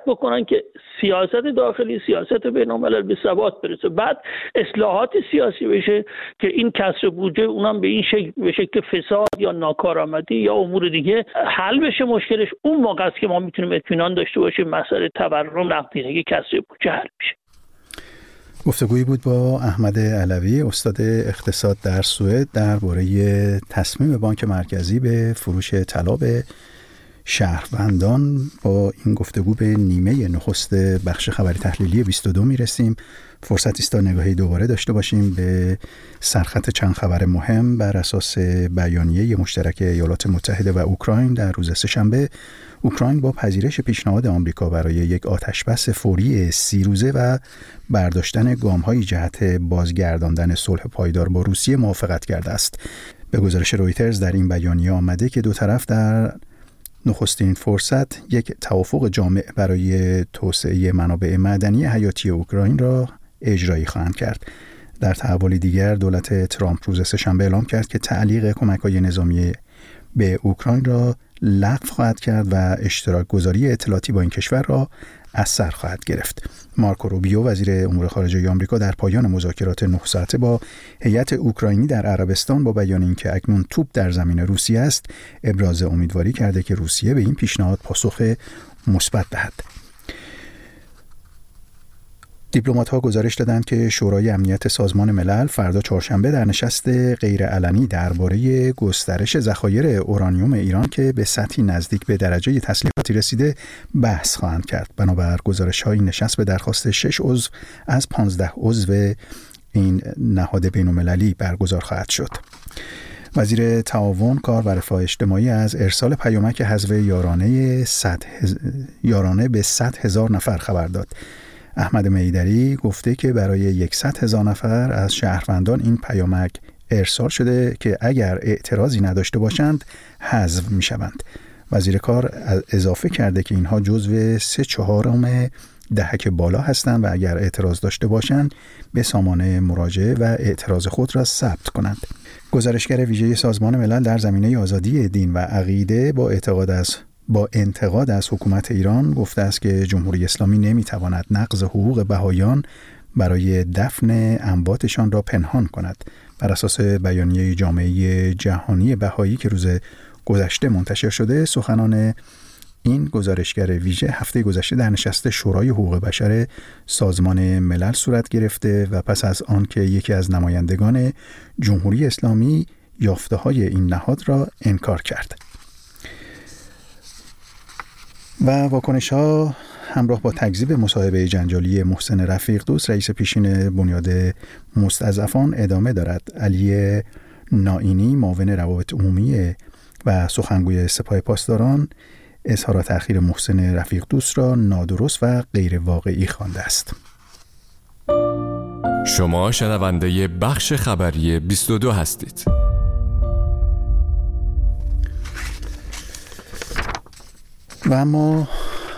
بکنن که سیاست داخلی، سیاست بین‌الملل به ثبات برسه، بعد اصلاحات سیاسی بشه که این کسر بودجه اونم به این شکل، به شکل فساد یا ناکارآمدی یا امور دیگه حل بشه مشکلش. اون موقع است که ما میتونیم اطمینان داشته باشیم مسئله تورم، نقدینگی، کسر بودجه حل بشه. گفتگویی بود با احمد علوی، استاد اقتصاد در سوئد، درباره تصمیم بانک مرکزی به فروش طلا به شهروندان. با این گفتگو به نیمه نخست بخش خبری تحلیلی 22 میرسیم. فرصتی است تا نگاهی دوباره داشته باشیم به سرخط چند خبر مهم بر اساس بیانیه مشترک ایالات متحده و اوکراین در روز سه‌شنبه. اوکراین با پذیرش پیشنهاد آمریکا برای یک آتشبس فوری 30 روزه و برداشتن گام‌های جهت بازگرداندن صلح پایدار با روسیه موافقت کرده است. به گزارش رویترز در این بیانیه آمده که دو طرف در نخستین فرصت یک توافق جامع برای توسعه منابع معدنی حیاتی اوکراین را اجرایی خواهند کرد. در تحولی دیگر دولت ترامپ روز سه‌شنبه اعلام کرد که تعلیق کمک‌های نظامی به اوکراین را لغو خواهد کرد و اشتراک گذاری اطلاعاتی با این کشور را از سر خواهد گرفت. مارکو روبیو وزیر امور خارجه آمریکا در پایان مذاکرات 9 ساعته با هیئت اوکراینی در عربستان با بیان اینکه اکنون توپ در زمین روسیه است، ابراز امیدواری کرده که روسیه به این پیشنهاد پاسخ مثبت دهد. دیپلمات‌ها گزارش دادند که شورای امنیت سازمان ملل فردا چهارشنبه در نشست غیرعلنی درباره گسترش ذخایر اورانیوم ایران که به سطحی نزدیک به درجه تسلیحاتی رسیده بحث خواهند کرد. بنابر گزارش‌ها این نشست به درخواست 6 عضو از 15 عضو این نهاد بین‌المللی برگزار خواهد شد. وزیر تعاون، کار و رفاه اجتماعی از ارسال پیامک حذف یارانه به 100,000 نفر خبر داد. احمد میدری گفته که برای 100,000 نفر از شهروندان این پیامک ارسال شده که اگر اعتراضی نداشته باشند حذف می شوند. وزیر کار اضافه کرده که اینها جزو 3/4 دهک بالا هستند و اگر اعتراض داشته باشند به سامانه مراجعه و اعتراض خود را ثبت کنند. گزارشگر ویژه سازمان ملل در زمینه آزادی دین و عقیده با انتقاد از حکومت ایران گفته است که جمهوری اسلامی نمیتواند نقض حقوق بهائیان برای دفن امواتشان را پنهان کند. بر اساس بیانیه جامعه جهانی بهایی که روز گذشته منتشر شده، سخنان این گزارشگر ویژه هفته گذشته در نشست شورای حقوق بشر سازمان ملل صورت گرفته و پس از آن که یکی از نمایندگان جمهوری اسلامی یافته‌های این نهاد را انکار کرد. و واکنش‌ها همراه با تکذیب مصاحبه جنجالی محسن رفیق دوست رئیس پیشین بنیاد مستضعفان ادامه دارد. علی نائینی معاون روابط عمومی و سخنگوی سپاه پاسداران اظهارات اخیر محسن رفیق دوست را نادرست و غیر واقعی خوانده است. شما شنونده بخش خبری 22 هستید. و اما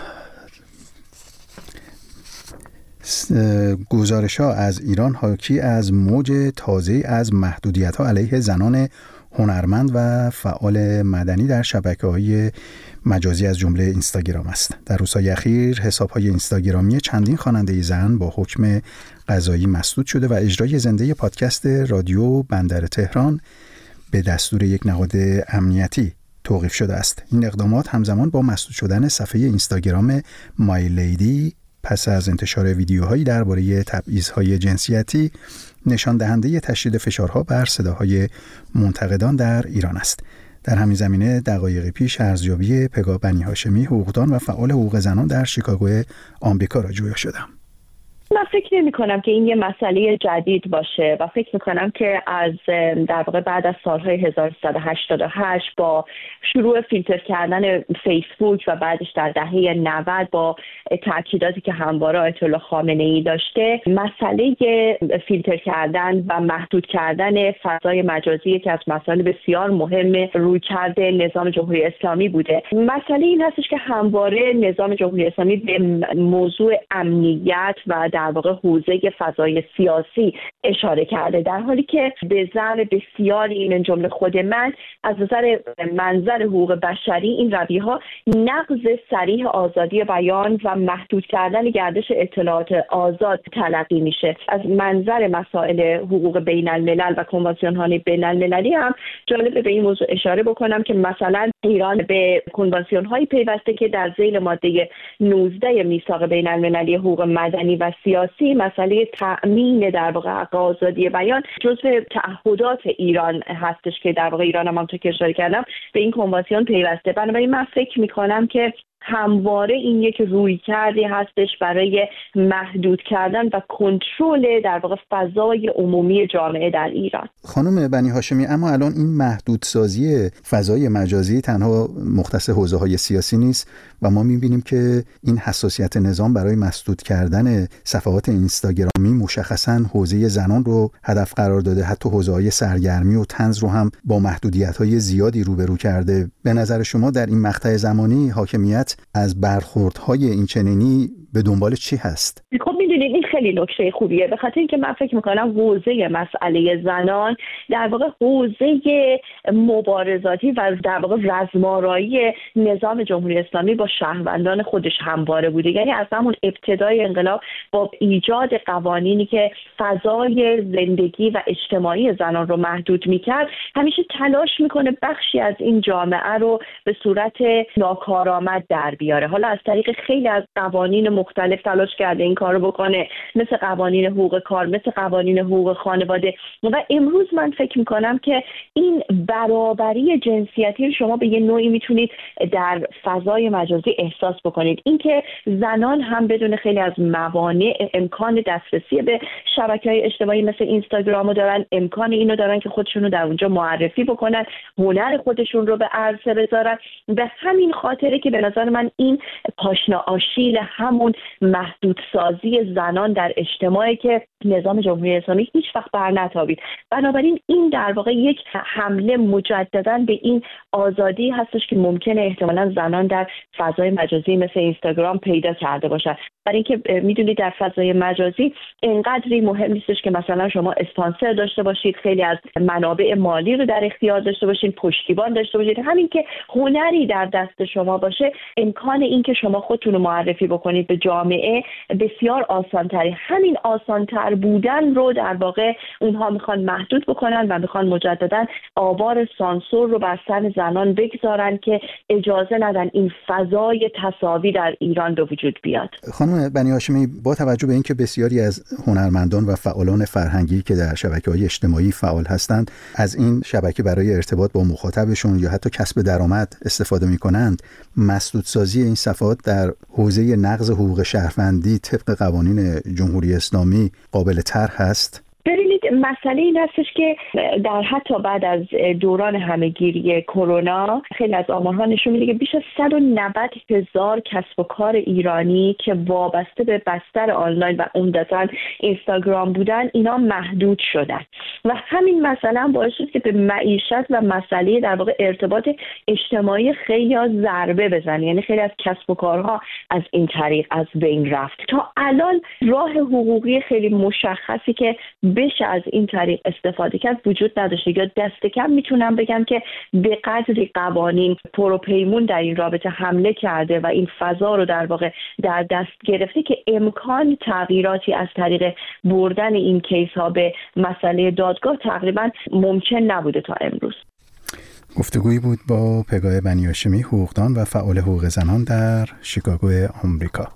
گزارش‌ها از ایران حاکی از موج تازه از محدودیت‌ها علیه زنان هنرمند و فعال مدنی در شبکه‌های مجازی از جمله اینستاگرام است. در روزهای اخیر حساب‌های اینستاگرامی چندین خواننده زن با حکم قضایی مسدود شده و اجرای زنده پادکست رادیو بندر تهران به دستور یک نهاد امنیتی توقیف شده است. این اقدامات همزمان با مسدود شدن صفحه اینستاگرام مای لیدی پس از انتشار ویدیوهایی درباره تبعیض‌های جنسیتی نشان دهنده تشدید فشارها بر صداهای منتقدان در ایران است. در همین زمینه دقایق پیش ارزیابی پگاه بنی هاشمی، حقوقدان و فعال حقوق زنان در شیکاگو آمریکا را جویا شدم. من فکر نمی کنم که این یه مسئله جدید باشه و فکر می کنم که از در واقع بعد از سالهای 1388 با شروع فیلتر کردن فیسبوک و بعدش در دهه 90 با تأکیداتی که همواره آیت الله خامنه‌ای داشته، مسئله فیلتر کردن و محدود کردن فضای مجازی که از مسائل بسیار مهم رویکرد نظام جمهوری اسلامی بوده. مسئله این هستش که همواره نظام جمهوری اسلامی به موضوع امنیت و در واقع حوزه فضای سیاسی اشاره کرده، در حالی که به ظن بسیاری من جمله خود من از نظر منظر حقوق بشری این رویه‌ها نقض صریح آزادی بیان و محدود کردن گردش اطلاعات آزاد تلقی میشه. از منظر مسائل حقوق بین الملل و کنوانسیون‌های بین المللی هم جالب به این موضوع اشاره بکنم که مثلا ایران به کنوانسیون‌هایی پیوسته که در ذیل ماده 19 میثاق بین المللی حقوق مدنی و سیاسی مسئله تأمین در واقع حق آزادی بیان جزو تعهدات ایران هستش که در واقع ایران هم همونطور که اشاره کردم به این کنوانسیون پیوسته. بنابراین من فکر می‌کنم که همواره این یک رویکردی هستش برای محدود کردن و کنترل در واقع فضای عمومی جامعه در ایران. خانم بنی هاشمی، اما الان این محدودسازی فضای مجازی تنها مختص حوزه‌های سیاسی نیست و ما می‌بینیم که این حساسیت نظام برای مسدود کردن صفحات اینستاگرامی مشخصاً حوزه زنان رو هدف قرار داده، حتی حوزه‌های سرگرمی و طنز رو هم با محدودیت‌های زیادی روبرو کرده. به نظر شما در این مقطع زمانی حاکمیت از برخوردهای این چنینی به دنبال چی هست؟ خب میدونید این خیلی نکته خوبیه، به خاطر اینکه من فکر میکنم حوزه مسئله زنان در واقع حوزه مبارزاتی و در واقع رزمارایی نظام جمهوری اسلامی با شهروندان خودش همواره بوده. یعنی از همون ابتدای انقلاب با ایجاد قوانینی که فضای زندگی و اجتماعی زنان رو محدود میکرد همیشه تلاش میکنه بخشی از این جامعه رو به صورت ناکارآمد در بیاره. حالا از طریق خیلی از قوانین مختلف تلاش کرده این کارو بکنه، مثل قوانین حقوق کار، مثل قوانین حقوق خانواده. و امروز من فکر میکنم که این برابری جنسیتی شما به یه نوعی میتونید در فضای مجازی احساس بکنید. اینکه زنان هم بدون خیلی از موانع امکان دسترسی به شبکه‌های اجتماعی مثل اینستاگرامو دارن، امکان اینو دارن که خودشون رو در اونجا معرفی بکنن، هنر خودشون رو به عرصه بذارن. به همین خاطره که به نظر من این پاشنه آشیل همون محدودسازی زنان در اجتماعی که نظام جمهوری اسلامی هیچ وقت برنتابید. بنابراین این در واقع یک حمله مجددا به این آزادی هستش که ممکنه احتمالاً زنان در فضای مجازی مثل اینستاگرام پیدا کرده باشن. برای اینکه میدونید در فضای مجازی اینقدری مهم نیستش که مثلا شما اسپانسر داشته باشید، خیلی از منابع مالی رو در اختیار داشته باشید، پشتیبان داشته باشید. همین که هنری در دست شما باشه، امکان این که شما خودتون رو معرفی بکنید به جامعه بسیار آسان‌تره. همین آسان‌تر بودن رو در واقع اونها میخوان محدود بکنن و میخوان مجددا آوار سانسور رو بر سر زنان بگذارن که اجازه ندن این فضای تساوی در ایران به وجود بیاد. خانم بنی هاشمی، با توجه به اینکه بسیاری از هنرمندان و فعالان فرهنگی که در شبکه‌های اجتماعی فعال هستند از این شبکه برای ارتباط با مخاطبشون یا حتی کسب درآمد استفاده می‌کنند، مسدودسازی این صفحات در حوزه نقض حقوق شهروندی طبق قوانین جمهوری اسلامی قابل طرح هست؟ ببینید مسئله این هستش که در حتی بعد از دوران همهگیری کرونا خیلی از آمارها نشون میده که بیش از 190,000 کسب و کار ایرانی که وابسته به بستر آنلاین و عمدتاً اینستاگرام بودن اینا محدود شدن و همین مسئله باعث شد که به معیشت و مسئله در واقع ارتباط اجتماعی خیلی ضربه بزنه. یعنی خیلی از کسب و کارها از این طریق از بین رفت. تا الان راه حقوقی خیلی مشخصی که بشه از این طریق استفاده کرد وجود نداشته، یا دست کم میتونم بگم که به قدری قوانین پروپیمون در این رابطه حمله کرده و این فضا رو در واقع در دست گرفته که امکان تغییراتی از طریق بردن این کیس ها به مسئله دادگاه تقریبا ممکن نبوده تا امروز. گفتگویی بود با پگاه بنی هاشمی، حقوقدان و فعال حقوق زنان در شیکاگو آمریکا.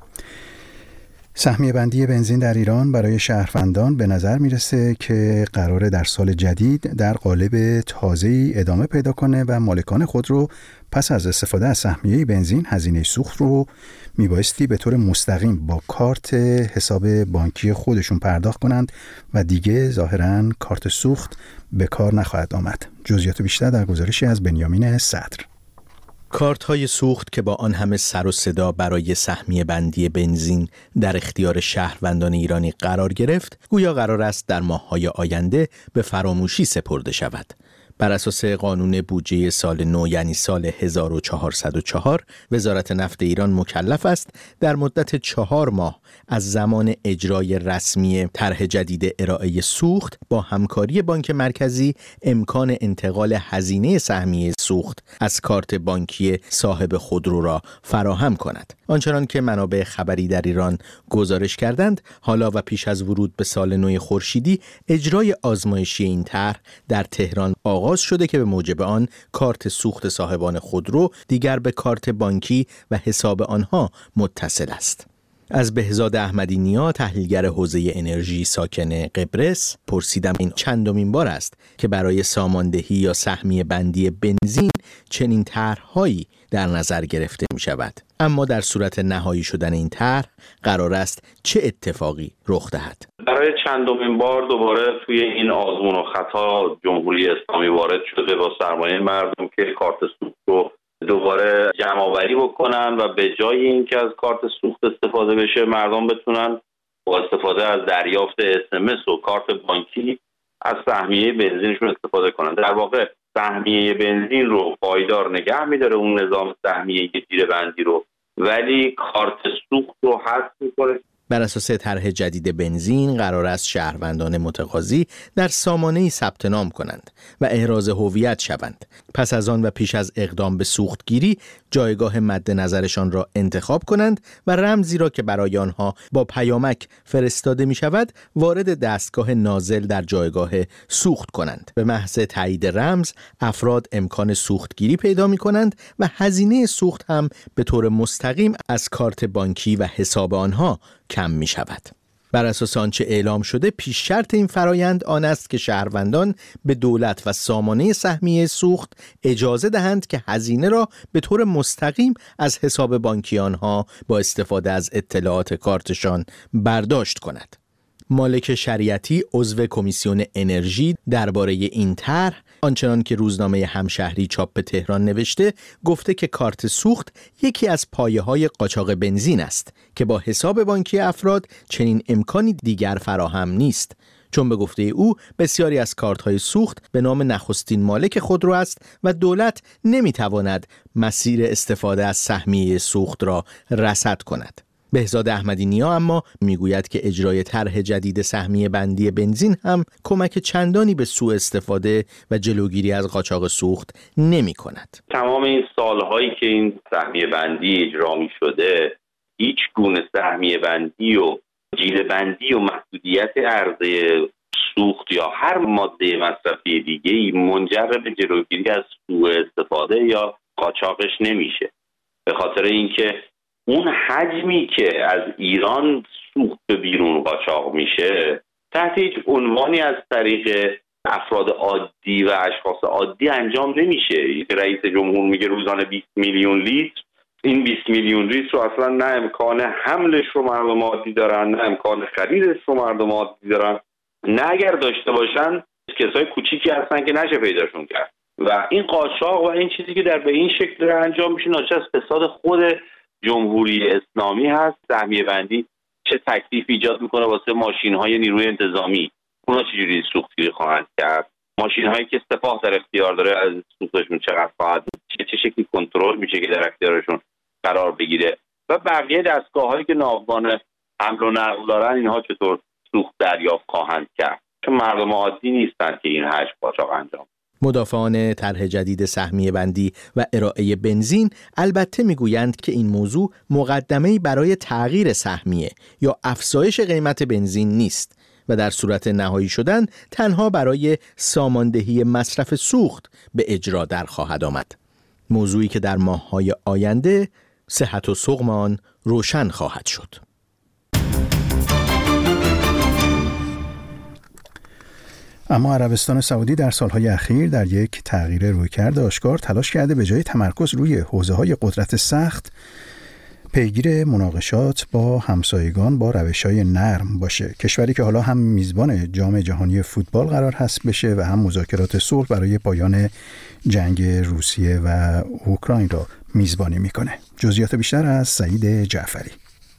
سهمیه بندی بنزین در ایران برای شهروندان به نظر میرسه که قراره در سال جدید در قالب تازه‌ای ادامه پیدا کنه و مالکان خود رو پس از استفاده از سهمیه بنزین هزینه سوخت رو میبایستی به طور مستقیم با کارت حساب بانکی خودشون پرداخت کنند و دیگه ظاهراً کارت سوخت به کار نخواهد آمد. جزئیات بیشتر در گزارشی از بنیامین صدر. کارت‌های سوخت که با آن همه سر و صدا برای سهمیه بندی بنزین در اختیار شهروندان ایرانی قرار گرفت، گویا قرار است در ماه‌های آینده به فراموشی سپرده شود. بر اساس قانون بودجه سال نو یعنی سال 1404 وزارت نفت ایران مکلف است در مدت 4 ماه از زمان اجرای رسمی طرح جدید ارائه سوخت با همکاری بانک مرکزی امکان انتقال هزینه سهمیه سوخت از کارت بانکی صاحب خودرو را فراهم کند. آنچنان که منابع خبری در ایران گزارش کردند، حالا و پیش از ورود به سال نو خورشیدی اجرای آزمایشی این طرح در تهران آغاز شده که به موجب آن کارت سوخت صاحبان خودرو دیگر به کارت بانکی و حساب آنها متصل است. از بهزاد احمدی نیا، تحلیلگر حوزه انرژی ساکن قبرس، پرسیدم این چندمین بار است که برای ساماندهی یا سهمیه بندی بنزین چنین طرح‌هایی در نظر گرفته می شود. اما در صورت نهایی شدن این طرح قرار است چه اتفاقی رخ دهد؟ برای چندمین بار دوباره توی این آزمون و خطا جمهوری اسلامی وارد شده با سرمایه مردم که کارت سوخت رو دوباره جمع آوری بکنن و به جای اینکه از کارت سوخت استفاده بشه، مردم بتونن با استفاده از دریافت SMS و کارت بانکی از سهمیه بنزینشون استفاده کنن. در واقع سهمیه بنزین رو پایدار نگه می‌داره، اون نظام سهمیه جیره‌بندی رو، ولی کارت سوخت رو حذف می‌کنه. بر اساس طرح جدید بنزین قرار است شهروندان متقاضی در سامانه‌ای ثبت نام کنند و احراز هویت شوند. پس از آن و پیش از اقدام به سوختگیری جایگاه مد نظرشان را انتخاب کنند و رمزی را که برای آنها با پیامک فرستاده می شود وارد دستگاه نازل در جایگاه سوخت کنند. به محض تایید رمز افراد امکان سوختگیری پیدا می کنند و هزینه سوخت هم به طور مستقیم از کارت بانکی و حساب آنها کم می شود. بر اساس آنچه اعلام شده پیش شرط این فرایند آن است که شهروندان به دولت و سامانه سهمیه سوخت اجازه دهند که هزینه را به طور مستقیم از حساب بانکی آنها با استفاده از اطلاعات کارتشان برداشت کند. مالک شریعتی عضو کمیسیون انرژی درباره این طرح آنچنان که روزنامه همشهری چاپ تهران نوشته گفته که کارت سوخت یکی از پایه‌های قاچاق بنزین است که با حساب بانکی افراد چنین امکانی دیگر فراهم نیست، چون به گفته او بسیاری از کارت‌های سوخت به نام نخستین مالک خودرو است و دولت نمی‌تواند مسیر استفاده از سهمیه سوخت را رصد کند. بهزاد احمدی نیا اما میگوید که اجرای طرح جدید سهمیه بندی بنزین هم کمک چندانی به سوء استفاده و جلوگیری از قاچاق سوخت نمی کند. تمام این سالهایی که این سهمیه بندی اجرا می شده هیچ گونه سهمیه بندی و جیره بندی و محدودیت عرضه سوخت یا هر ماده مصرفی دیگه‌ای منجر به جلوگیری از سوء استفاده یا قاچاقش نمیشه. به خاطر اینکه اون حجمی که از ایران سوخت به بیرون قاچاق میشه تحت هیچ عنوانی از طریق افراد عادی و اشخاص عادی انجام نمیشه. رئیس جمهور میگه روزانه 20 میلیون لیتر، این 20 میلیون لیتر رو اصلا نه امکان حملش رو مردم عادی دارن، نه امکان خریدش رو مردم عادی دارن، نه اگر داشته باشن کسای کوچیکی هستن که نشه پیداشون کرد. و این قاچاق و این چیزی که در به این شکل انجام میشه ناشی از فساد خود جمهوری اسلامی هست. سهمیه بندی چه تکلیف ایجاد میکنه واسه ماشین‌های نیروی انتظامی؟ اونا چجوری سوختگیری خواهند کرد؟ ماشین‌هایی که سپاه در اختیار داره از سوختشون چقدر خواهد چه شکلی کنترل میشه که در اختیارشون قرار بگیره؟ و بقیه دستگاه‌هایی که ناوگان حمل و نقل دارن اینها چطور سوخت دریافت خواهند کرد؟ چون مردم عادی نیستن که این حجم قاچاق انجام. مدافعان طرح جدید سهمیه بندی و ارائه بنزین البته میگویند که این موضوع مقدمه‌ای برای تغییر سهمیه یا افزایش قیمت بنزین نیست و در صورت نهایی شدن تنها برای ساماندهی مصرف سوخت به اجرا در خواهد آمد. موضوعی که در ماه‌های آینده صحت و سقم آن روشن خواهد شد. اما عربستان سعودی در سالهای اخیر در یک تغییر رویکرد آشکار تلاش کرده به جای تمرکز روی حوزه‌های قدرت سخت پیگیر مناقشات با همسایگان با روش‌های نرم باشه. کشوری که حالا هم میزبان جام جهانی فوتبال قرار هست بشه و هم مذاکرات صلح برای پایان جنگ روسیه و اوکراین را میزبانی میکنه. جزئیات بیشتر از سعید جعفری.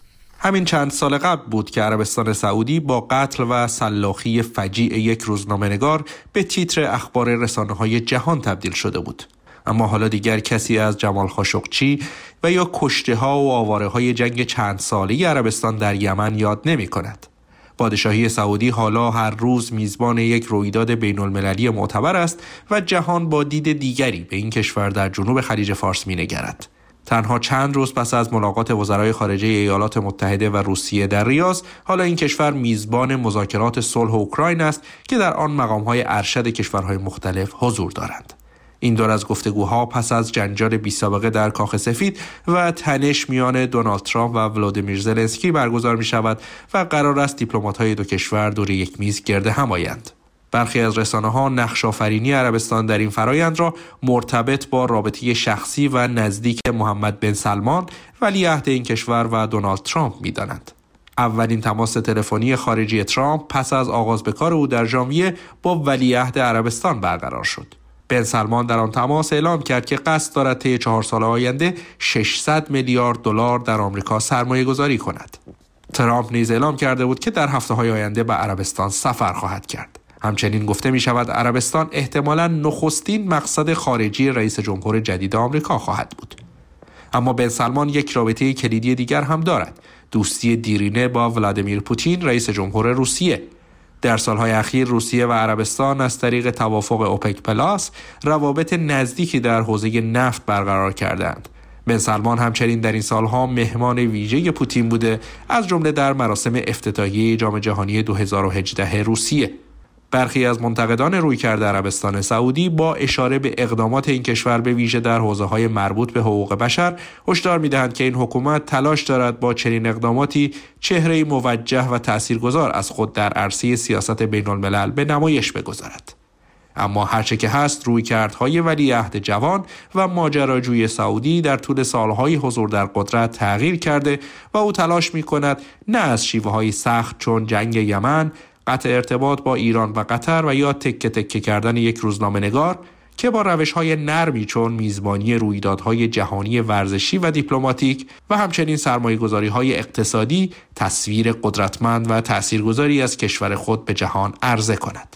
همین چند سال قبل بود که عربستان سعودی با قتل و سلاخی فجیع یک روزنامه‌نگار به تیتر اخبار رسانه‌های جهان تبدیل شده بود. اما حالا دیگر کسی از جمال خاشقچی و یا کشته‌ها و آواره‌های جنگ چند ساله عربستان در یمن یاد نمی‌کند. پادشاهی سعودی حالا هر روز میزبان یک رویداد بین‌المللی معتبر است و جهان با دید دیگری به این کشور در جنوب خلیج فارس می‌نگرد. تنها چند روز پس از ملاقات وزرای خارجه ایالات متحده و روسیه در ریاض، حالا این کشور میزبان مذاکرات صلح اوکراین است که در آن مقام‌های ارشد کشورهای مختلف حضور دارند. این دور از گفتگوها پس از جنجال بی‌سابقه در کاخ سفید و تنش میان دونالد ترامپ و ولادیمیر زلنسکی برگزار می شود و قرار است دیپلمات‌های دو کشور دور یک میز گرد هم آیند. برخی از رسانه‌ها نقش آفرینی عربستان در این فرایند را مرتبط با رابطه شخصی و نزدیک محمد بن سلمان ولیعهد این کشور و دونالد ترامپ می‌دانند. اولین تماس تلفنی خارجی ترامپ پس از آغاز به کار او در ژانویه با ولیعهد عربستان برقرار شد. بن سلمان در آن تماس اعلام کرد که قصد دارد طی 4 سال آینده 600 میلیارد دلار در آمریکا سرمایه گذاری کند. ترامپ نیز اعلام کرده بود که در هفته‌های آینده به عربستان سفر خواهد کرد. همچنین گفته می شود عربستان احتمالاً نخستین مقصد خارجی رئیس جمهور جدید آمریکا خواهد بود. اما بن سلمان یک رابطه کلیدی دیگر هم دارد: دوستی دیرینه با ولادیمیر پوتین رئیس جمهور روسیه. در سالهای اخیر روسیه و عربستان از طریق توافق اوپک پلاس روابط نزدیکی در حوزه نفت برقرار کردند. بن سلمان همچنین در این سالها مهمان ویژه پوتین بوده، از جمله در مراسم افتتاحیه جام جهانی 2018 روسیه. برخی از منتقدان رویکرد عربستان سعودی با اشاره به اقدامات این کشور به ویژه در حوزه‌های مربوط به حقوق بشر هشدار می‌دهند که این حکومت تلاش دارد با چنین اقداماتی چهره‌ای موجه و تاثیرگذار از خود در عرصه سیاست بین‌الملل به نمایش بگذارد. اما هرچه که هست، رویکردهای ولیعهد جوان و ماجراجوی سعودی در طول سالهای حضور در قدرت تغییر کرده و او تلاش می‌کند نه از شیوه‌های سخت چون جنگ یمن، قطع ارتباط با ایران و قطر و یا تکه تکه کردن یک روزنامه‌نگار، که با روش‌های نرمی چون میزبانی رویدادهای جهانی ورزشی و دیپلماتیک و همچنین سرمایه‌گذاری‌های اقتصادی تصویر قدرتمند و تاثیرگذاری از کشور خود به جهان عرضه کند.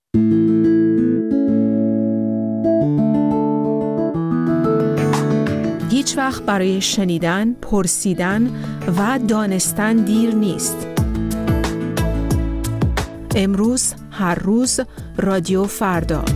هیچ وقت برای شنیدن، پرسیدن و دانستن دیر نیست. امروز، هر روز، رادیو فردا.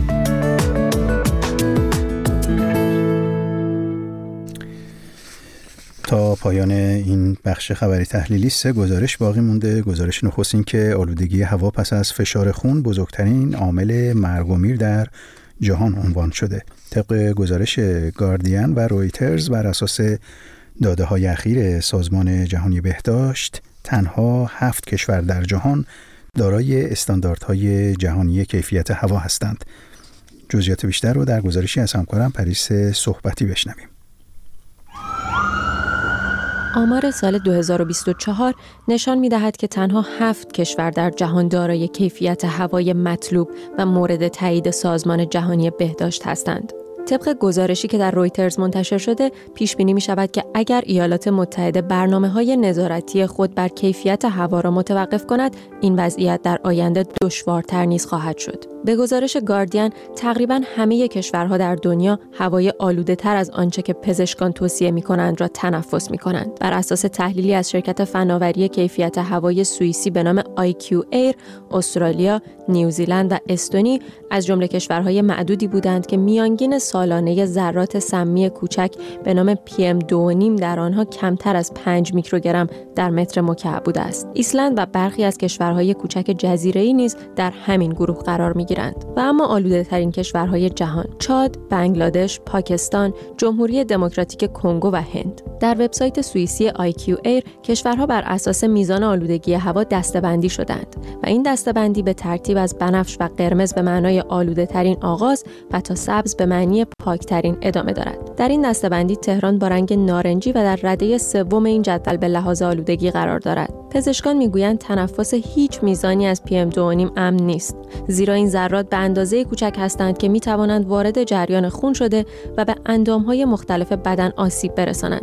تا پایان این بخش خبری تحلیلی 3 گزارش باقی مونده. گزارش نخست این که آلودگی هوا پس از فشار خون بزرگترین عامل مرگ و میر در جهان عنوان شده. طبق گزارش گاردین و رویترز بر اساس داده‌های اخیر سازمان جهانی بهداشت، تنها 7 کشور در جهان دارای استانداردهای جهانی کیفیت هوا هستند. جزئیات بیشتر رو در گزارشی از همکارم پریس صحبتی بشنویم. آمار سال 2024 نشان می‌دهد که تنها 7 کشور در جهان دارای کیفیت هوای مطلوب و مورد تایید سازمان جهانی بهداشت هستند. طبق گزارشی که در رویترز منتشر شده، پیش بینی می شود که اگر ایالات متحده برنامه‌های نظارتی خود بر کیفیت هوا را متوقف کند، این وضعیت در آینده دشوارتر نیز خواهد شد. به گزارش گاردین، تقریباً همه کشورها در دنیا هوای آلوده‌تر از آنچه که پزشکان توصیه می‌کنند را تنفس می‌کنند. بر اساس تحلیلی از شرکت فناوری کیفیت هوای سوئیسی به نام IQ Air، استرالیا، نیوزیلند و استونی از جمله کشورهای معدودی بودند که میانگین سالانه ذرات سمی کوچک به نام PM2.5 در آنها کمتر از 5 میکروگرم در متر مکعب بوده است. ایسلند و برخی از کشورهای کوچک جزیره‌ای نیز در همین گروه قرار می‌گیرند. و اما آلوده‌ترین کشورهای جهان: چاد، بنگلادش، پاکستان، جمهوری دموکراتیک کنگو و هند. در وبسایت سوئیسی IQ Air، کشورها بر اساس میزان آلودگی هوا دسته‌بندی شدند و این دسته‌بندی به ترتیب از بنفش و قرمز به معنای آلوده‌ترین آغاز و تا سبز به معنی پاکترین ادامه دارد. در این دسته‌بندی تهران با رنگ نارنجی و در رده سوم این جدول به لحاظ آلودگی قرار دارد. پزشکان میگویند تنفس هیچ میزانی از PM2.5 امن نیست، زیرا این ذرات به اندازه کوچک هستند که میتوانند وارد جریان خون شده و به اندامهای مختلف بدن آسیب برسانند.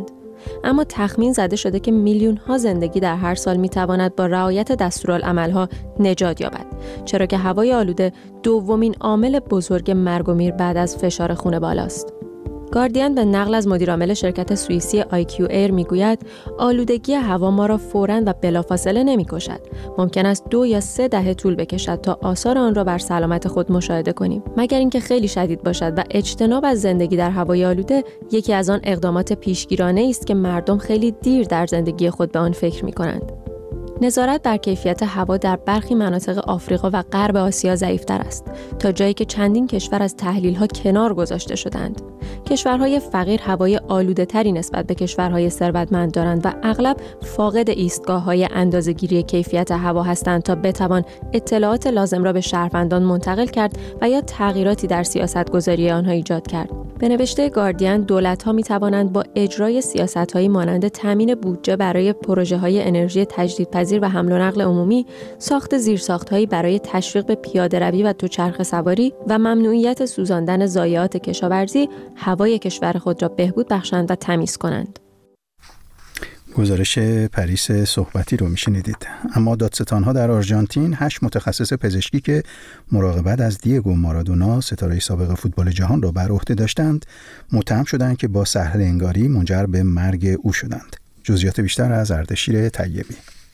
اما تخمین زده شده که میلیون‌ها زندگی در هر سال می‌تواند با رعایت دستورالعمل‌ها نجات یابد، چرا که هوای آلوده دومین عامل بزرگ مرگ و میر بعد از فشار خون بالاست. گاردین به نقل از مدیرعامل شرکت سوئیسی IQ Air میگوید آلودگی هوا ما را فوراً و بلافاصله نمی‌کشد. ممکن است 2 یا 3 دهه طول بکشد تا آثار آن را بر سلامت خود مشاهده کنیم، مگر اینکه خیلی شدید باشد و اجتناب از زندگی در هوای آلوده یکی از آن اقدامات پیشگیرانه است که مردم خیلی دیر در زندگی خود به آن فکر می‌کنند. نظارت بر کیفیت هوا در برخی مناطق آفریقا و غرب آسیا ضعیف‌تر است، تا جایی که چندین کشور از تحلیل‌ها کنار گذاشته شدند. کشورهای فقیر هوای آلوده‌تری نسبت به کشورهای ثروتمند دارند و اغلب فاقد ایستگاه‌های اندازه‌گیری کیفیت هوا هستند تا بتوان اطلاعات لازم را به شهروندان منتقل کرد و یا تغییراتی در سیاست‌گذاری آنها ایجاد کرد. به نوشته گاردین، دولت‌ها می‌توانند با اجرای سیاست‌هایی مانند تامین بودجه برای پروژه‌های انرژی تجدیدپذیر و حمل و نقل عمومی، ساخت زیرساخت‌هایی برای تشویق به پیاده‌روی و دوچرخه سواری و ممنوعیت سوزاندن ضایعات کشاورزی، هوای کشور خود را بهبود بخشند و تمیز کنند. گزارش پریس صحبتی رو میشنیدید. اما دادستان‌ها در آرژانتین 8 متخصص پزشکی که مراقبت از دیگو مارادونا، ستاره سابق فوتبال جهان را بر عهده داشتند، متهم شدند که با سهل‌انگاری منجر به مرگ او شدند. جزئیات بیشتر از اردشیر طیبی.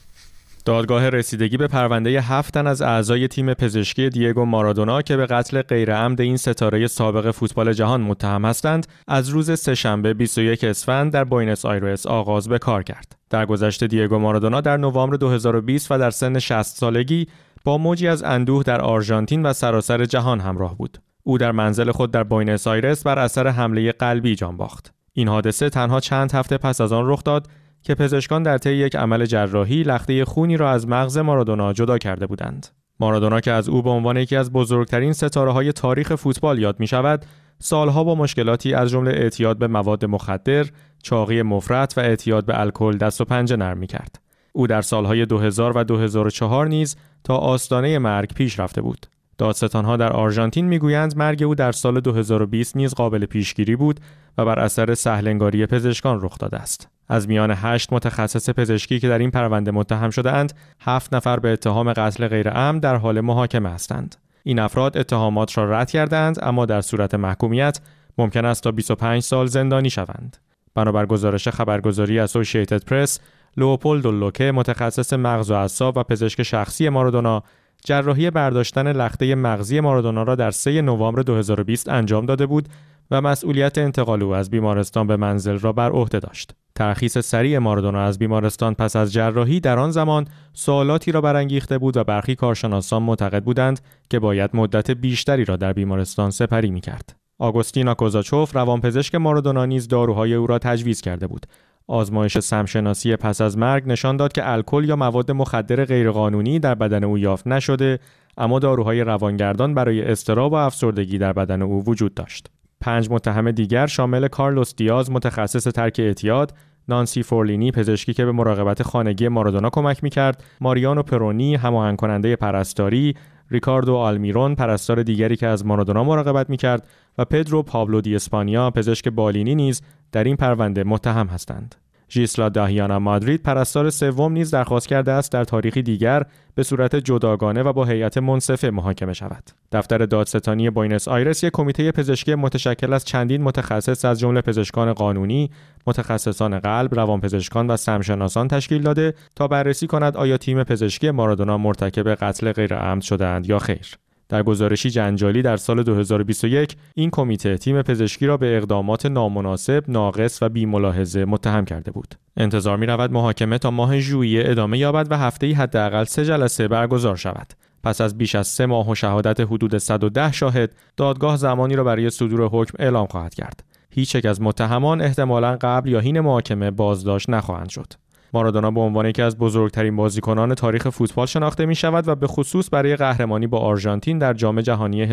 دادگاه رسیدگی به پرونده 7 تن از اعضای تیم پزشکی دیگو مارادونا که به قتل غیرعمد این ستاره سابق فوتبال جهان متهم هستند، از روز سه‌شنبه 21 اسفند در بوئنوس آیرس آغاز به کار کرد. درگذشته دیگو مارادونا در نوامبر 2020 و در سن 60 سالگی با موجی از اندوه در آرژانتین و سراسر جهان همراه بود. او در منزل خود در بوئنوس آیرس بر اثر حمله قلبی جان باخت. این حادثه تنها چند هفته پس از آن رخ داد که پزشکان در طی یک عمل جراحی لخته خونی را از مغز مارادونا جدا کرده بودند. مارادونا که از او به عنوان یکی از بزرگترین ستاره‌های تاریخ فوتبال یاد می‌شود، سالها با مشکلاتی از جمله اعتیاد به مواد مخدر، چاقی مفرط و اعتیاد به الکل دست و پنجه نرم می‌کرد. او در سالهای 2000 و 2004 نیز تا آستانه مرگ پیش رفته بود. دادستان‌ها در آرژانتین می‌گویند مرگ او در سال 2020 نیز قابل پیشگیری بود و بر اثر سهل‌انگاری پزشکان رخ داده است. از میان 8 متخصص پزشکی که در این پرونده متهم شده‌اند، 7 نفر به اتهام قتل غیرعمد در حال محاکمه هستند. این افراد اتهامات را رد کردند، اما در صورت محکومیت ممکن است تا 25 سال زندانی شوند. بنابر گزارش خبرگزاری اسوسییتد پرس، لئوپولدو لوکه، متخصص مغز و اعصاب و پزشک شخصی مارادونا، جراحی برداشتن لخته مغزی مارادونا را در 3 نوامبر 2020 انجام داده بود و مسئولیت انتقال او از بیمارستان به منزل را بر عهده داشت. ترخیص سریع مارادونا از بیمارستان پس از جراحی در آن زمان سوالاتی را برانگیخته بود و برخی کارشناسان معتقد بودند که باید مدت بیشتری را در بیمارستان سپری می‌کرد. آگوستینا کوزاچوف، روانپزشک مارادونا، نیز داروهای او را تجویز کرده بود. آزمایش سمشناسی پس از مرگ نشان داد که الکل یا مواد مخدر غیرقانونی در بدن او یافت نشده، اما داروهای روانگردان برای اضطراب و افسردگی در بدن او وجود داشت. 5 متهم دیگر شامل کارلوس دیاز، متخصص ترک اعتیاد، نانسی فورلینی، پزشکی که به مراقبت خانگی مارادونا کمک می‌کرد، ماریانو پرونی، هماهنگ کننده پرستاری، ریکاردو آلمیرون، پرستار دیگری که از مارادونا مراقبت می‌کرد، و پدرو پابلو دی اسپانیا، پزشک بالینی نیز در این پرونده متهم هستند. ژیسلا داهیانا مادرید، پرستار سوم، نیز درخواست کرده است در تاریخی دیگر به صورت جداگانه و با هیئت منصفه محاکمه شود. دفتر دادستانی بوئنوس آیرس یک کمیته پزشکی متشکل از چندین متخصص از جمله پزشکان قانونی، متخصصان قلب، روانپزشکان و سمشناسان تشکیل داده تا بررسی کند آیا تیم پزشکی مارادونا مرتکب قتل غیرعمد شده‌اند یا خیر. در گزارشی جنجالی در سال 2021 این کمیته تیم پزشکی را به اقدامات نامناسب، ناقص و بی‌ملاحظه متهم کرده بود. انتظار می‌رود محاکمه تا ماه ژوئیه ادامه یابد و هفته‌ای حداقل 3 جلسه برگزار شود. پس از بیش از 3 ماه و شهادت حدود 110 شاهد، دادگاه زمانی را برای صدور حکم اعلام خواهد کرد. هیچ یک از متهمان احتمالاً قبل یا حین محاکمه بازداشت نخواهند شد. مارادونا به عنوان یکی از بزرگترین بازیکنان تاریخ فوتبال شناخته می شود و به خصوص برای قهرمانی با آرژانتین در جام جهانی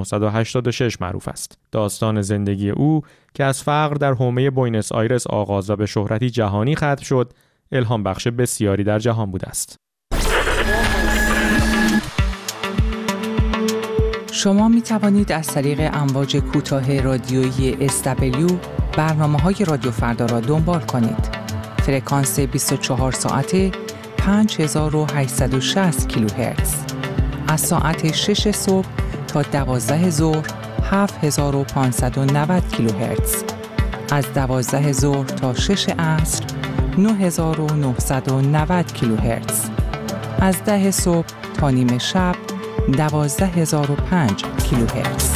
1986 معروف است. داستان زندگی او که از فقر در حومه بوئنوس آیرس آغاز و به شهرتی جهانی ختم شد، الهام بخش بسیاری در جهان بوده است. شما می توانید از طریق امواج کوتاه رادیویی SW برنامه‌های رادیو فردا را دنبال کنید. فرکانس 24 ساعته 5860 کیلوهرتز. از ساعت 6 صبح تا 12 ظهر 7590 کیلوهرتز. از 12 ظهر تا 6 عصر 9990 کیلوهرتز. از 10 صبح تا نیم شب 12005 کیلوهرتز.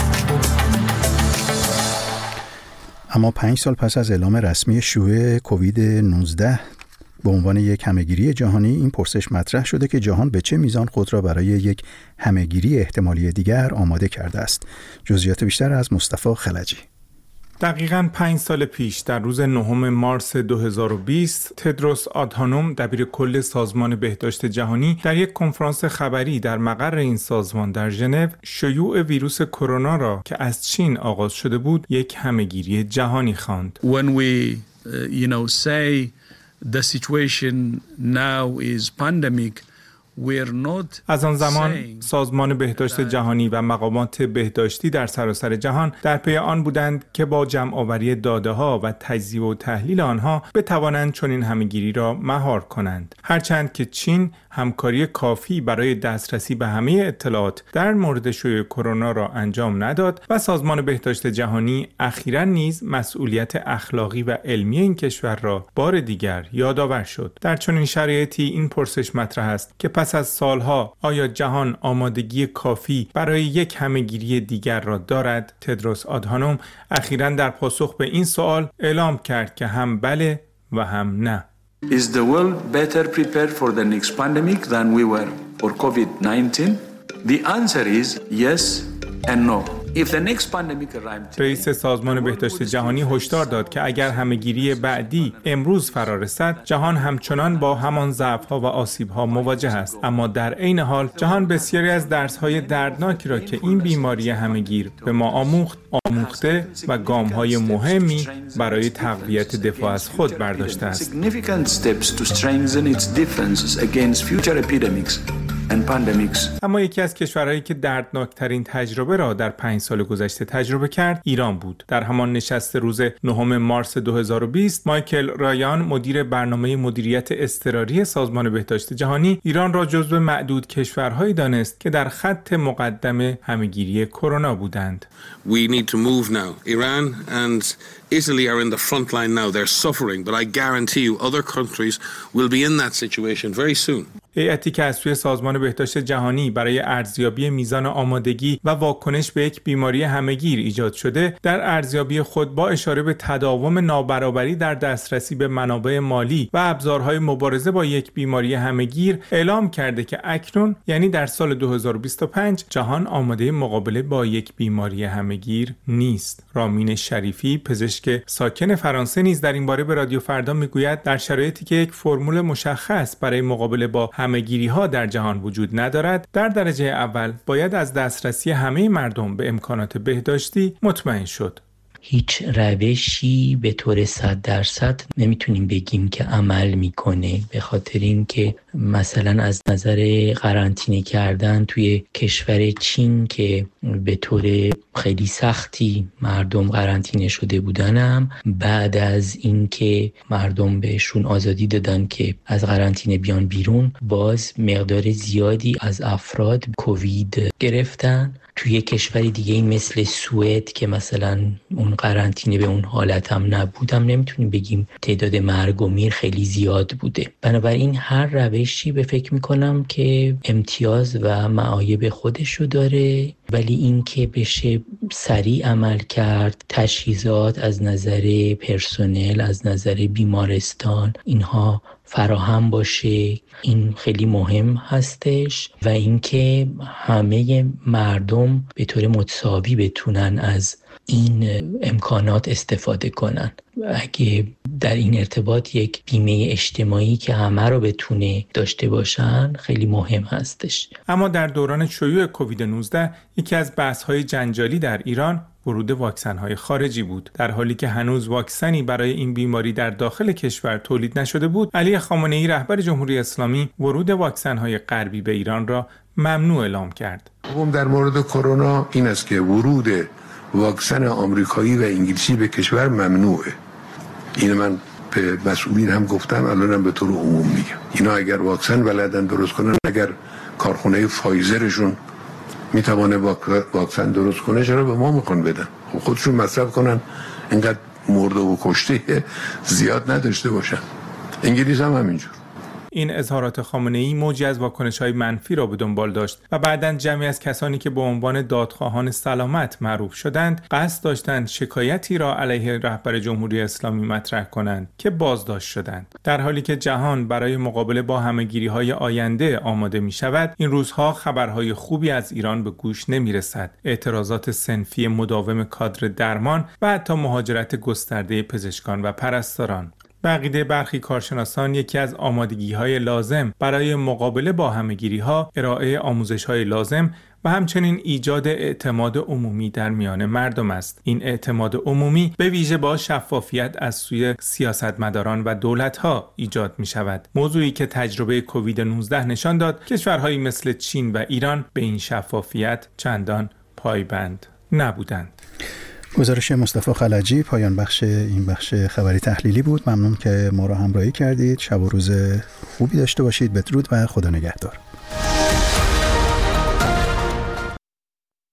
اما 5 سال پس از اعلام رسمی شیوع کووید 19 به عنوان یک همهگیری جهانی، این پرسش مطرح شده که جهان به چه میزان خود را برای یک همهگیری احتمالی دیگر آماده کرده است. جزئیات بیشتر از مصطفی خلجی. دقیقاً 5 سال پیش در روز 9 مارس 2020 تدروس آدهانوم دبیر کل سازمان بهداشت جهانی در یک کنفرانس خبری در مقر این سازمان در ژنو شیوع ویروس کرونا را که از چین آغاز شده بود یک همهگیری جهانی خواند. When we say the situation now is pandemic, از آن زمان سازمان بهداشت جهانی و مقامات بهداشتی در سراسر جهان در پی آن بودند که با جمع‌آوری داده‌ها و تجزیه و تحلیل آنها بتوانند چنین همهگیری را مهار کنند. هرچند که چین همکاری کافی برای دسترسی به همه اطلاعات در مورد شیوع کرونا را انجام نداد و سازمان بهداشت جهانی اخیراً نیز مسئولیت اخلاقی و علمی این کشور را بار دیگر یادآور شد. در چنین شرایطی این پرسش مطرح است که پس از سالها آیا جهان آمادگی کافی برای یک همهگیری دیگر را دارد؟ تدروس آدهانوم اخیراً در پاسخ به این سوال اعلام کرد که هم بله و هم نه. Is the world better prepared for the next pandemic than we were for COVID-19? The answer is yes and no. If the next pandemic arrived... رئیس سازمان بهداشت جهانی هشدار داد که اگر همهگیری بعدی امروز فرا رسد، جهان همچنان با همان ضعف‌ها و آسیب‌ها مواجه است. اما در عین حال جهان بسیاری از درس‌های دردناکی را که این بیماری همهگیر به ما آموخته و گام‌های مهمی برای تقویت دفاع از خود برداشته است. اما یکی از کشورهایی که دردناکترین تجربه را در 5 سال گذشته تجربه کرد ایران بود. در همان نشست روز 9 مارس 2020 مایکل رایان مدیر برنامه مدیریت اضطراری سازمان بهداشت جهانی ایران را جزو معدود کشورهایی دانست که در خط مقدم همهگیری کرونا بودند. We need to move now. Iran and Italy are in the front line now. They're suffering, but I guarantee you other countries will be in that situation very soon. هیئتی که از سوی سازمان بهداشت جهانی برای ارزیابی میزان آمادگی و واکنش به یک بیماری همهگیر ایجاد شده، در ارزیابی خود با اشاره به تداوم نابرابری در دسترسی به منابع مالی و ابزارهای مبارزه با یک بیماری همهگیر اعلام کرده که اکنون یعنی در سال 2025 جهان آماده مقابله با یک بیماری همهگیر نیست. رامین شریفی پزشک ساکن فرانسه نیز در این باره به رادیو فردا میگوید در شرایطی که یک فرمول مشخص برای مقابله با همهگیری‌ها در جهان وجود ندارد، در درجه اول باید از دسترسی همه مردم به امکانات بهداشتی مطمئن شد. هیچ روشی به طور 100% نمیتونیم بگیم که عمل میکنه، به خاطر اینکه مثلا از نظر قرنطینه کردن توی کشور چین که به طور خیلی سختی مردم قرنطینه شده بودن، هم بعد از اینکه مردم بهشون آزادی دادن که از قرنطینه بیان بیرون، باز مقدار زیادی از افراد کووید گرفتن. توی کشوری دیگه مثل سوئد که مثلا اون قرنطینه به اون حالت هم نبودم، نمیتونیم بگیم تعداد مرگ و میر خیلی زیاد بوده. بنابراین هر روشی به فکر میکنم که امتیاز و معایب خودشو داره، ولی این که بشه سریع عمل کرد، تجهیزات از نظر پرسنل، از نظر بیمارستان اینها فراهم باشه، این خیلی مهم هستش و اینکه همه مردم به طور متساوی بتونن از این امکانات استفاده کنن. اگه در این ارتباط یک بیمه اجتماعی که همه رو بتونه داشته باشن خیلی مهم هستش. اما در دوران شیوع کووید 19 یکی از بحث‌های جنجالی در ایران ورود واکسن‌های خارجی بود. در حالی که هنوز واکسنی برای این بیماری در داخل کشور تولید نشده بود، علی خامنه‌ای رهبر جمهوری اسلامی ورود واکسن‌های غربی به ایران را ممنوع اعلام کرد. در مورد کرونا این است که ورود واکسن آمریکایی و انگلیسی به کشور ممنوعه. این من به مسئولین هم گفتم، الانم به طور عموم میگم. اینا اگر واکسن بلدن درست کنن، اگر کارخونه فایزرشون میتونه واکسن درست کنه، چرا به ما میخوان بدن؟ خب خودشون مصرف کنن، اینقدر مرده و کشته زیاد نداشته باشن. انگلیس هم همینجور. این اظهارات خامنه‌ای موجی از واکنش‌های منفی را به دنبال داشت و بعداً جمعی از کسانی که به عنوان دادخواهان سلامت معروف شدند قصد داشتند شکایتی را علیه رهبر جمهوری اسلامی مطرح کنند که بازداشت شدند. در حالی که جهان برای مقابله با همه‌گیری‌های آینده آماده می‌شود، این روزها خبرهای خوبی از ایران به گوش نمی‌رسد. اعتراضات صنفی مداوم کادر درمان و حتی مهاجرت گسترده پزشکان و پرستاران. به عقیده برخی کارشناسان یکی از آمادگی‌های لازم برای مقابله با همه‌گیری‌ها ارائه آموزش‌های لازم و همچنین ایجاد اعتماد عمومی در میان مردم است. این اعتماد عمومی به ویژه با شفافیت از سوی سیاستمداران و دولت‌ها ایجاد می‌شود. موضوعی که تجربه کووید 19 نشان داد کشورهایی مثل چین و ایران به این شفافیت چندان پایبند نبودند. گزارش مصطفی خلجی پایان بخش این بخش خبری تحلیلی بود. ممنون که ما را همراهی کردید. شب و روز خوبی داشته باشید. بدرود و خدا نگهدار.